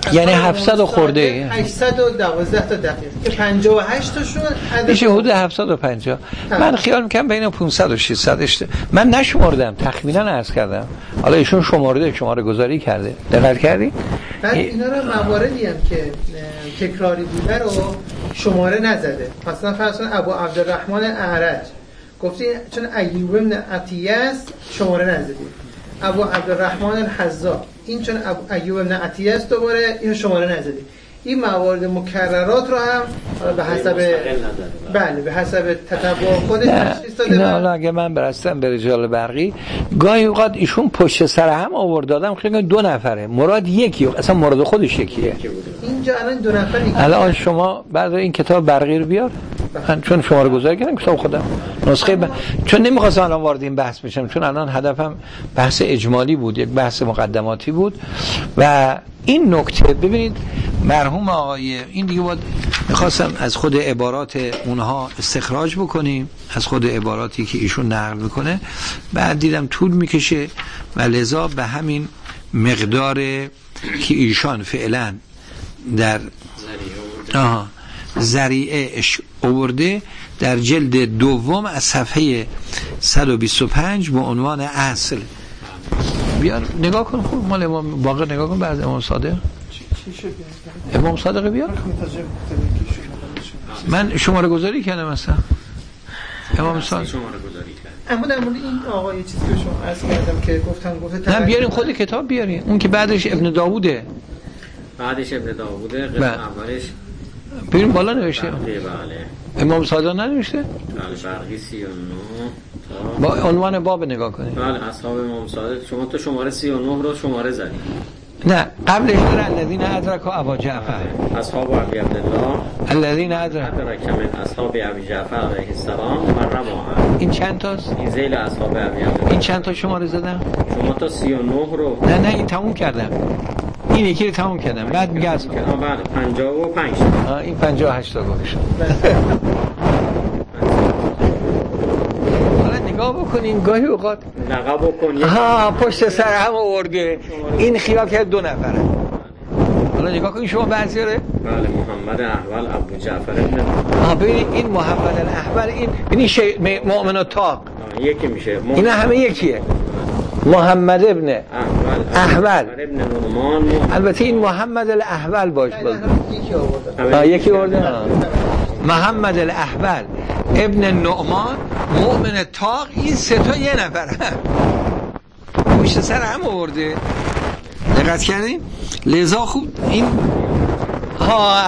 یعنی هفتصد خورده هشتصد و دوازده تا دقیق که پنجاه و هشت تاشون میشه حدود هفتصد و پنجاه. من خیال میکنم بین پانصد و ششصد اشت... من نشمردم، تخمینا عرض کردم، حالا ایشون شمارده، شماره گذاری کرده. دقت کردی؟ بعد اینا رو مواردی هم که تکراری بوده رو شماره نزده. مثلا فرض کن ابو عبدالرحمن اعرج گفتی چون ایوب بن عطیه است شماره نزدید. ابو عبدالرحمن الحذا این چون ابو ایوب بن عطیه است دوباره اینو شماره نزدید. این موارد مکررات رو هم به حسب بله به حسب تتبع خودش تشخیص داده. نه حالا اگه من برستم به رجال برقی گاهی اوقات ایشون پشت سر هم آورد دادم خیلی دو نفره، مراد یکی، اصلا مراد خودش یکیه. اینجا الان دو نفری. الان شما بعد این کتاب برقی رو بیار، من چون شما رو گذاری کردم کتاب خودم نسخه ب... چون نمیخواستم الان وارد این بحث بشم، چون الان هدفم بحث اجمالی بود، یک بحث مقدماتی بود. و این نکته ببینید مرحوم آقای این دیگه باید میخواستم از خود عبارات اونها استخراج بکنیم، از خود عباراتی که ایشون نقل میکنه، بعد دیدم طول میکشه و لذا به همین مقدار که ایشان فعلا در آها ذریعه آورده در جلد دوم از صفحه صد و بیست و پنج با عنوان اصل. بیار نگاه کن خوب مال امام باقر نگاه کن بعد امام صادق. امام صادق بیار. من شماره گذاری کردم مثلا امام صادق شماره گذاری کردم. اما در مورد این آقا یه چیزی که شما عرض کردم که گفتم گفت نه بیارین خود کتاب بیارین، اون که بعدش ابن داووده، بعدش ابن داووده، قسم اولش ببین بالا نوشته. بله بله. امام صادق ننوشته؟ بله برقی سی و نه با عنوان باب نگاه کنید. بله اصحاب امام صادق. شما تو شماره سی و نه رو شماره زدید. نه قبلش در الذین ادرکوا ابا جعفر اصحاب ابی عبدالله الذین ادرک من اصحاب ابی جعفر علیه السلام مرموها. این چند تاست؟ این ذیل اصحاب ابی عبدالله. این چند تا شماره زدم؟ شما تا سی و نه رو نه نه این تموم کردم، این یکی رو تموم کردم بعد میگه از بله پنجاه و پنج آه این پنجاه و هشت تا گوش. حالا نگاه بکنین گاهی اوقات نقاب بکنین ها پشت سر هم آورده این خیال کرد دو نفره. حالا نگاه کنین شما بعضی ره بله محمد احول ابو جعفر ابن ها ببینید این محمد الاحول این ببینید شی... مؤمن الطاق یکی میشه م... اینا همه یکیه. محمد ابن احول احول ابن نعمان. البته این محمد الاحول باش باز یکی آورده ها یکی آورده محمد الاحول ابن نعمان مؤمن الطاق. این سه تا یه نفر هم پشت سر هم آورده. دقت کردین؟ لذا خوب این ها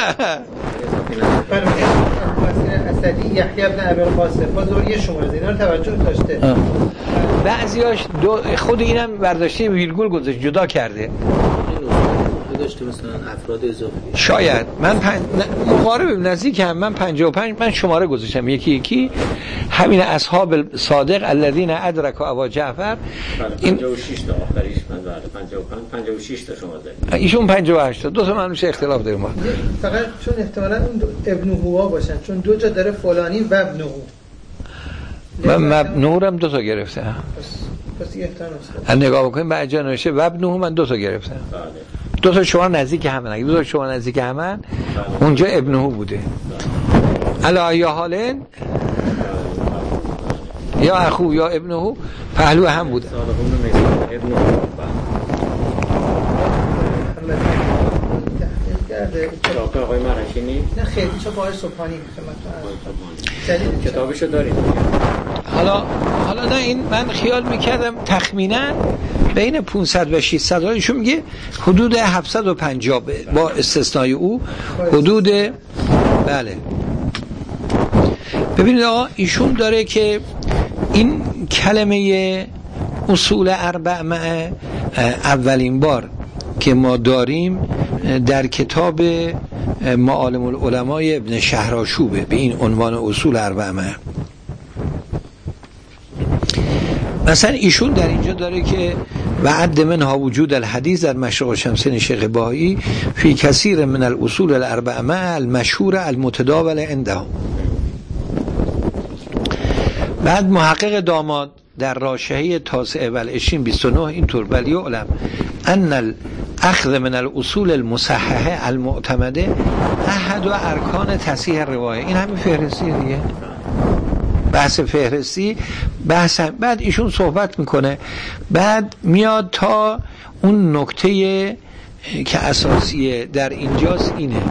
اسدی یحیی ابن ابی القاسم باز دور یه شماره اینا رو توجه داشته. بعضیاش دو خود اینم برداشته ویرگول گذاشت جدا کرده داشته مثلا افراد اضافی شاید. من پن... مقارب نزدیک هم من پنجاه و پنج من شماره گذاشتم یکی یکی همین اصحاب صادق الذین ادرکوا ابا جعفر. این پنجاه و شش تا آخریش من بعد پنجاه و پنج پنجاه و شش تا شما زدید. ایشون پنجاه و هشت تا دو تا من میشه اختلاف داریم ما. فقط چون احتمالاً اون ابن هوا باشن چون دو جا داره فلانی و ابن هو. من مبنورم دو تا گرفتم. پس پس احتمال است. نگاه بکنیم بعد جا نوشته و ابن هو من دو تا گرفتم. بله. دو تا شما نزدیک همن، اگه دو تا شما نزدیک همن اونجا ابن هو بوده. الا یا حالن یا اخو یا ابن هو پهلو هم بوده. ابن هو کتاب آقای مرشینی نه خیلی چه باهاش صبحانی خدمتتون کتابشو دارید. حالا حالا نه این من خیال میکردم تخمینا بین پانصد و ششصد ایشون میگه حدود هفتصد و پنجاه با استثنای او حدود بله. ببینید آقا ایشون داره که این کلمه اصول اربع مع اولین بار که ما داریم در کتاب معالم العلماء ابن شهرآشوبه به این عنوان اصول اربع مع. مثلا ایشون در اینجا داره که وعد منها وجود الحدیث در مشرق شمسین شیخ بهایی فی کثیر من الاصول الاربع مع المشهور المتداول عندهم. بعد محقق داماد در راشحه تاسعه و العشرین بیست و نه اینطور ولی علم ان اخذ من الاصول المصححه المعتمده احد و ارکان تصحیح روایه. این همین فهرستی دیگه، بحث فهرستی بحث هم. بعد ایشون صحبت میکنه، بعد میاد تا اون نکته که اساسیه در اینجاست اینه: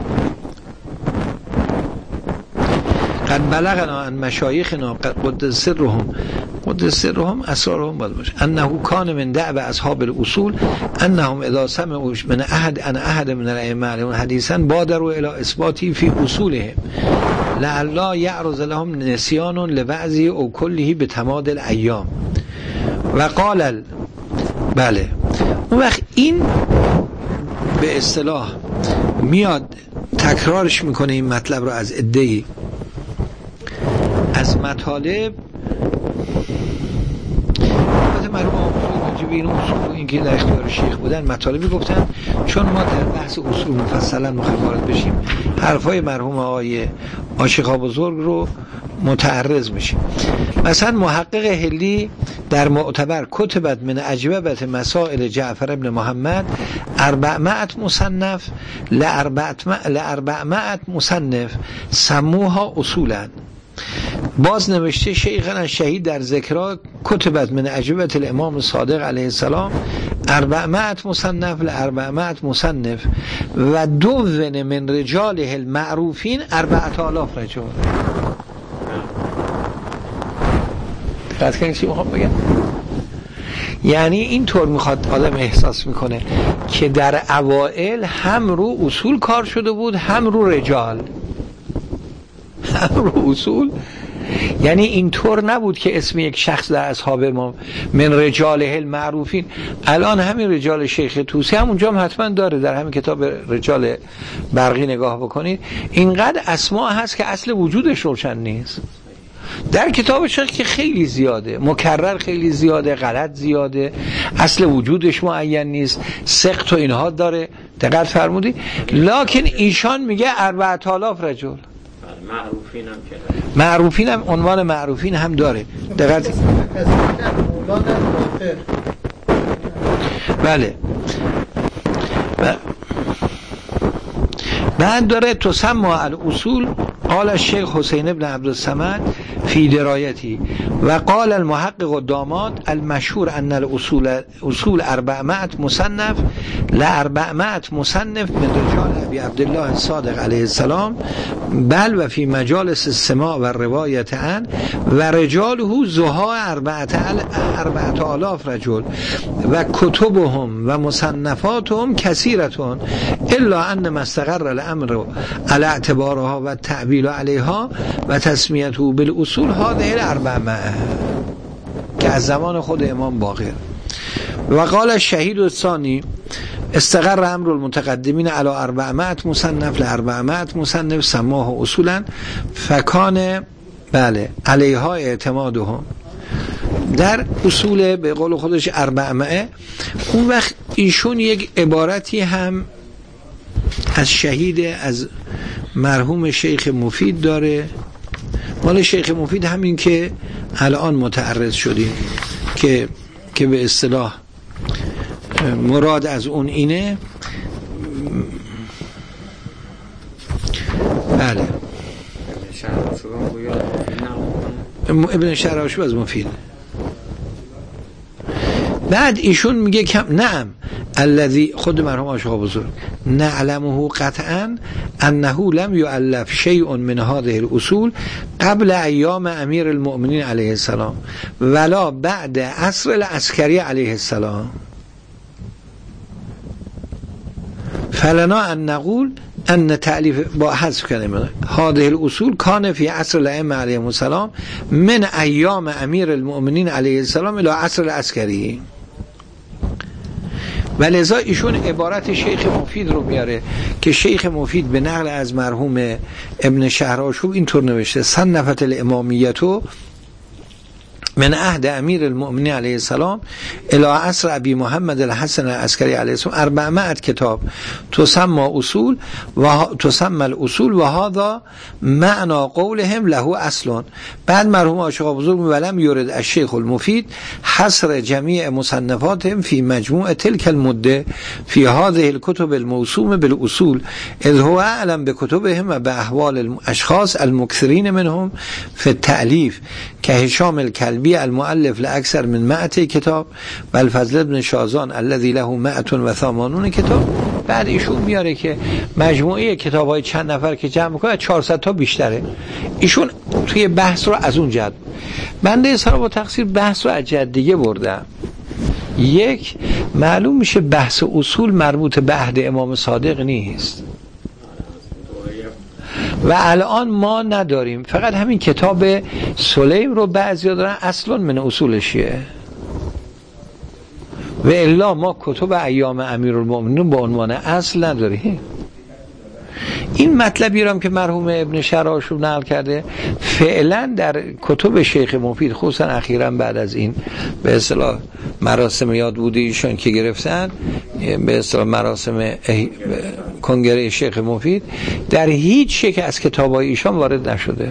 قد بلغنا عن مشایخنا قدس سرهم قدس سرهم اسرارهم باید باشه انه کان من دعب اصحاب الاصول انهم اذا سمعوا من احد ان احد من الائمه عليهم حدیثا بادروا الى اثباتی فی اصولهم لعلا یعرض لهم نسیان لبعضی او کله به تماد الایام و قال ال... بله اون وقت این به اصطلاح میاد تکرارش میکنه این مطلب رو از عده‌ای از مطالب البته مرحوم آموزون راجب این اصول و این که در اختیار شیخ بودن مطالبی گفتن، چون ما در بحث اصول مفصلا میخوایم وارد بشیم حرفای مرحوم آقای عاشقا بزرگ رو متعرض میشیم. مثلا محقق هلی در معتبر کتبت من اجوبت مسائل جعفر ابن محمد اربعمائت مصنف لاربعمائت مصنف سموها اصولا. باز نوشته شیخنا شهید در ذکرها کتبت من اجوبت الامام صادق علیه السلام اربعمائت مصنف لاربعمائت مصنف و دون من رجاله المعروفین اربعت آلاف رجال. قد کنید چی میخوام بگم؟ یعنی اینطور میخواد آدم احساس میکنه که در اوائل هم رو اصول کار شده بود هم رو رجال، هم رو اصول. یعنی اینطور نبود که اسم یک شخص در اصحاب ما من رجاله المعروفین، الان همین رجال شیخ توسی همونجا هم حتما داره، در همین کتاب رجال برقی نگاه بکنید اینقدر اسماء هست که اصل وجودش روشن نیست. در کتاب شیخ که خیلی زیاده، مکرر خیلی زیاده، غلط زیاده، اصل وجودش معین نیست، سقط و اینها داره. دقت فرمودی؟ لکن ایشان میگه اربعت آلاف رجل. معروفین هم که معروفین هم عنوان معروفین هم داره. دقت بله. بعد داره تسمى الاصول قال الشیخ حسین ابن عبدالصمد فی درایتی و قال المحقق الداماد المشهور ان الاصول اصول اربعمائت مصنف لاربعمائت مصنف من رجال ابی عبدالله الصادق علیه السلام بل و فی مجالس السماع و روایت عن و رجاله زها اربعت آلاف رجل و کتبهم و مصنفاتهم کثیرتون الا ان مستقر الامر على اعتبارها و تعبیل علیها و تسمیته بالاصول هذه الاربعمائه که از زمان خود امام باقر. و قال الشهید الثانی استقر امر المتقدمین علی اربعمائت مصنف لاربعمائت مصنف سماه اصولا فکان بله علیها اعتمادهم در اصول به قول خودش اربعمائه. اون وقت ایشون یک عبارتی هم از شهید از مرحوم شیخ مفید داره، مال شیخ مفید همین که الان متعرض شدیم که که به اصطلاح مراد از اون اینه. بله ابن شراشو از مفید. بعد ایشون میگه کم نعم الذي خود مرحوم عاشقا بزرگ نعلمه قطعا انه لم يؤلف شيء من هذه الاصول قبل ایام امیر المؤمنین علیه السلام ولا بعد عصر العسکری علیه السلام فلنا ان نقول ان تألیف با حذف کلمه هذه الاصول کان فی عصر الائمه علیهم السلام من ایام امیر المؤمنین علیه السلام الی عصر العسکری. ولذا ایشون عبارت شیخ مفید رو میاره که شیخ مفید به نقل از مرحوم ابن شهرآشوب اینطور نوشته: صنفت الامامیتو من عهد امیر المؤمنین علیه السلام الی عصر ابی محمد الحسن العسکری علیه السلام اربعمائة کتاب تسمى اصول و تسمى الاصول و هذا معنی قولهم له اصل. بعد مرحوم عاشق بزرگ ولم یورد الشیخ المفید حصر جمیع مصنفاتهم فی مجموع تلك المده فی هذه الكتب الموسومه بالاصول اذ هو اعلم بكتبهم و باحوال الاشخاص المكثرین منهم فی التألیف که هشام الکلبی المؤلف لاکثر من مائة کتاب و الفضل ابن شازان الذي له مائة و ثمانون کتاب. بعد ایشون میاره که مجموعه کتاب‌های چند نفر که جمع می‌کنه چهارصد تا بیشتره. ایشون توی بحث رو از اون جد بنده اصحاب با تقصیر بحث رو از جد دیگه بردم. یک، معلوم میشه بحث اصول مربوط به عهد امام صادق نیست و الان ما نداریم، فقط همین کتاب سلیم رو بعضیا دارن اصلا من اصولشیه و الا ما کتب ایام امیرالمؤمنین با عنوان اصل نداریم. این مطلبی رو هم که مرحوم ابن شراشوب نقل کرده فعلا در کتب شیخ مفید خصوصا اخیراً بعد از این به اصطلاح مراسم یاد بوده ایشون که گرفتن به اصطلاح مراسم کنگره شیخ مفید در هیچ یک از کتاب‌های ایشان وارد نشده.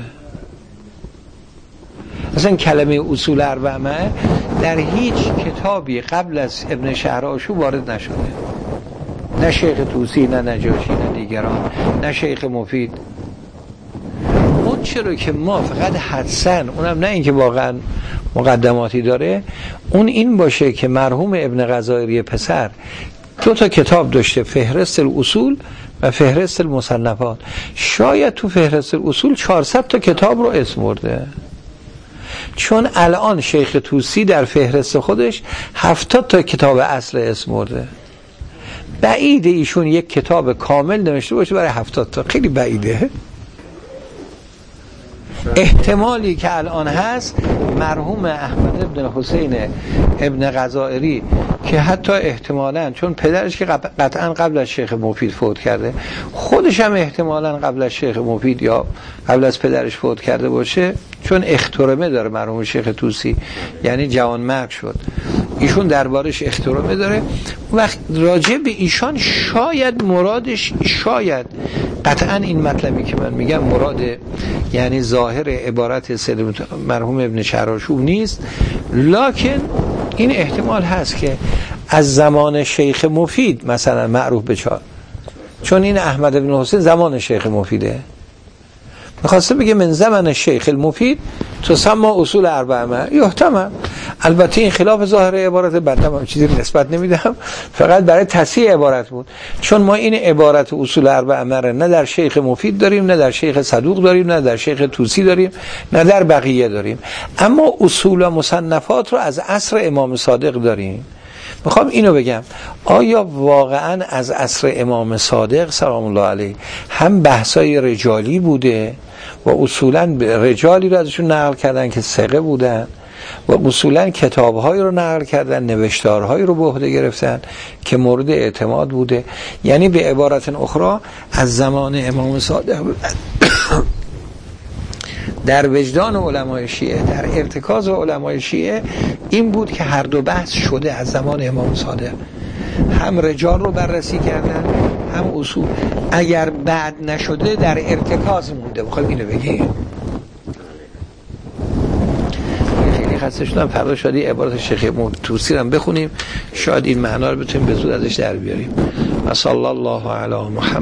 اصلا کلمه اصول اربعه در هیچ کتابی قبل از ابن شهرآشوب وارد نشده، نه شیخ طوسی نه نجاشی نه دیگران نه شیخ مفید. اون چرا که ما فقط حدسن، اونم نه اینکه واقعا مقدماتی داره، اون این باشه که مرحوم ابن غزائری پسر دو تا کتاب داشته، فهرست الاصول و فهرست المصنفات. شاید تو فهرست الاصول چهارصد تا کتاب رو اسم برده، چون الان شیخ طوسی در فهرست خودش هفتاد تا کتاب اصل اسم برده. بعیده ایشون یک کتاب کامل نوشته باشه برای هفتاد تا، خیلی بعیده. احتمالی که الان هست مرحوم احمد ابن حسین ابن غزائری که حتی احتمالاً چون پدرش که قطعاً قبل از شیخ مفید فوت کرده، خودش هم احتمالاً قبل از شیخ مفید یا قبل از پدرش فوت کرده باشه، چون اخترمه داره مرحوم شیخ طوسی، یعنی جوان مرگ شد، ایشون دربارش اخترمه داره. وقت راجع به ایشان شاید مرادش شاید قطعاً این مطلبی که من میگم مراد یعنی ظاهر عبارت سید مرحوم ابن شهرآشوب نیست، لکن این احتمال هست که از زمان شیخ مفید مثلا معروف به چار، چون این احمد ابن حسین زمان شیخ مفیده، میخواسته بگه من زمان شیخ المفید تسمى اصول اربعه یحتمل. البته این خلاف ظاهر عبارت، بنده هم چیزی نسبت نمیدم، فقط برای تصحیح عبارت بود، چون ما این عبارت اصول اربعه نه در شیخ مفید داریم، نه در شیخ صدوق داریم، نه در شیخ طوسی داریم، نه در بقیه داریم، اما اصول و مصنفات رو از عصر امام صادق داریم. میخوام اینو بگم، آیا واقعا از عصر امام صادق سلام الله علیه هم بحثای رجالی بوده و اصولا رجالی رو ازشون نقل کردن که ثقه بودن و اصولا کتاب‌هایی رو نقل کردن، نوشتارهایی رو به عهده گرفتن که مورد اعتماد بوده؟ یعنی به عبارت اخرى از زمان امام صادق در وجدان علمای شیعه، در ارتکاز علمای شیعه این بود که هر دو بحث شده از زمان امام صادق، هم رجال رو بررسی کردن هم اصول. اگر بعد نشده در ارتکاز مونده. بخوایم اینو بگیم خیلی خسته شدم، فردا شادی عبارت شیخ طوسی رو بخونیم، شاید این معنا رو بتونیم به زود ازش در بیاریم. و صلی الله علی محمد.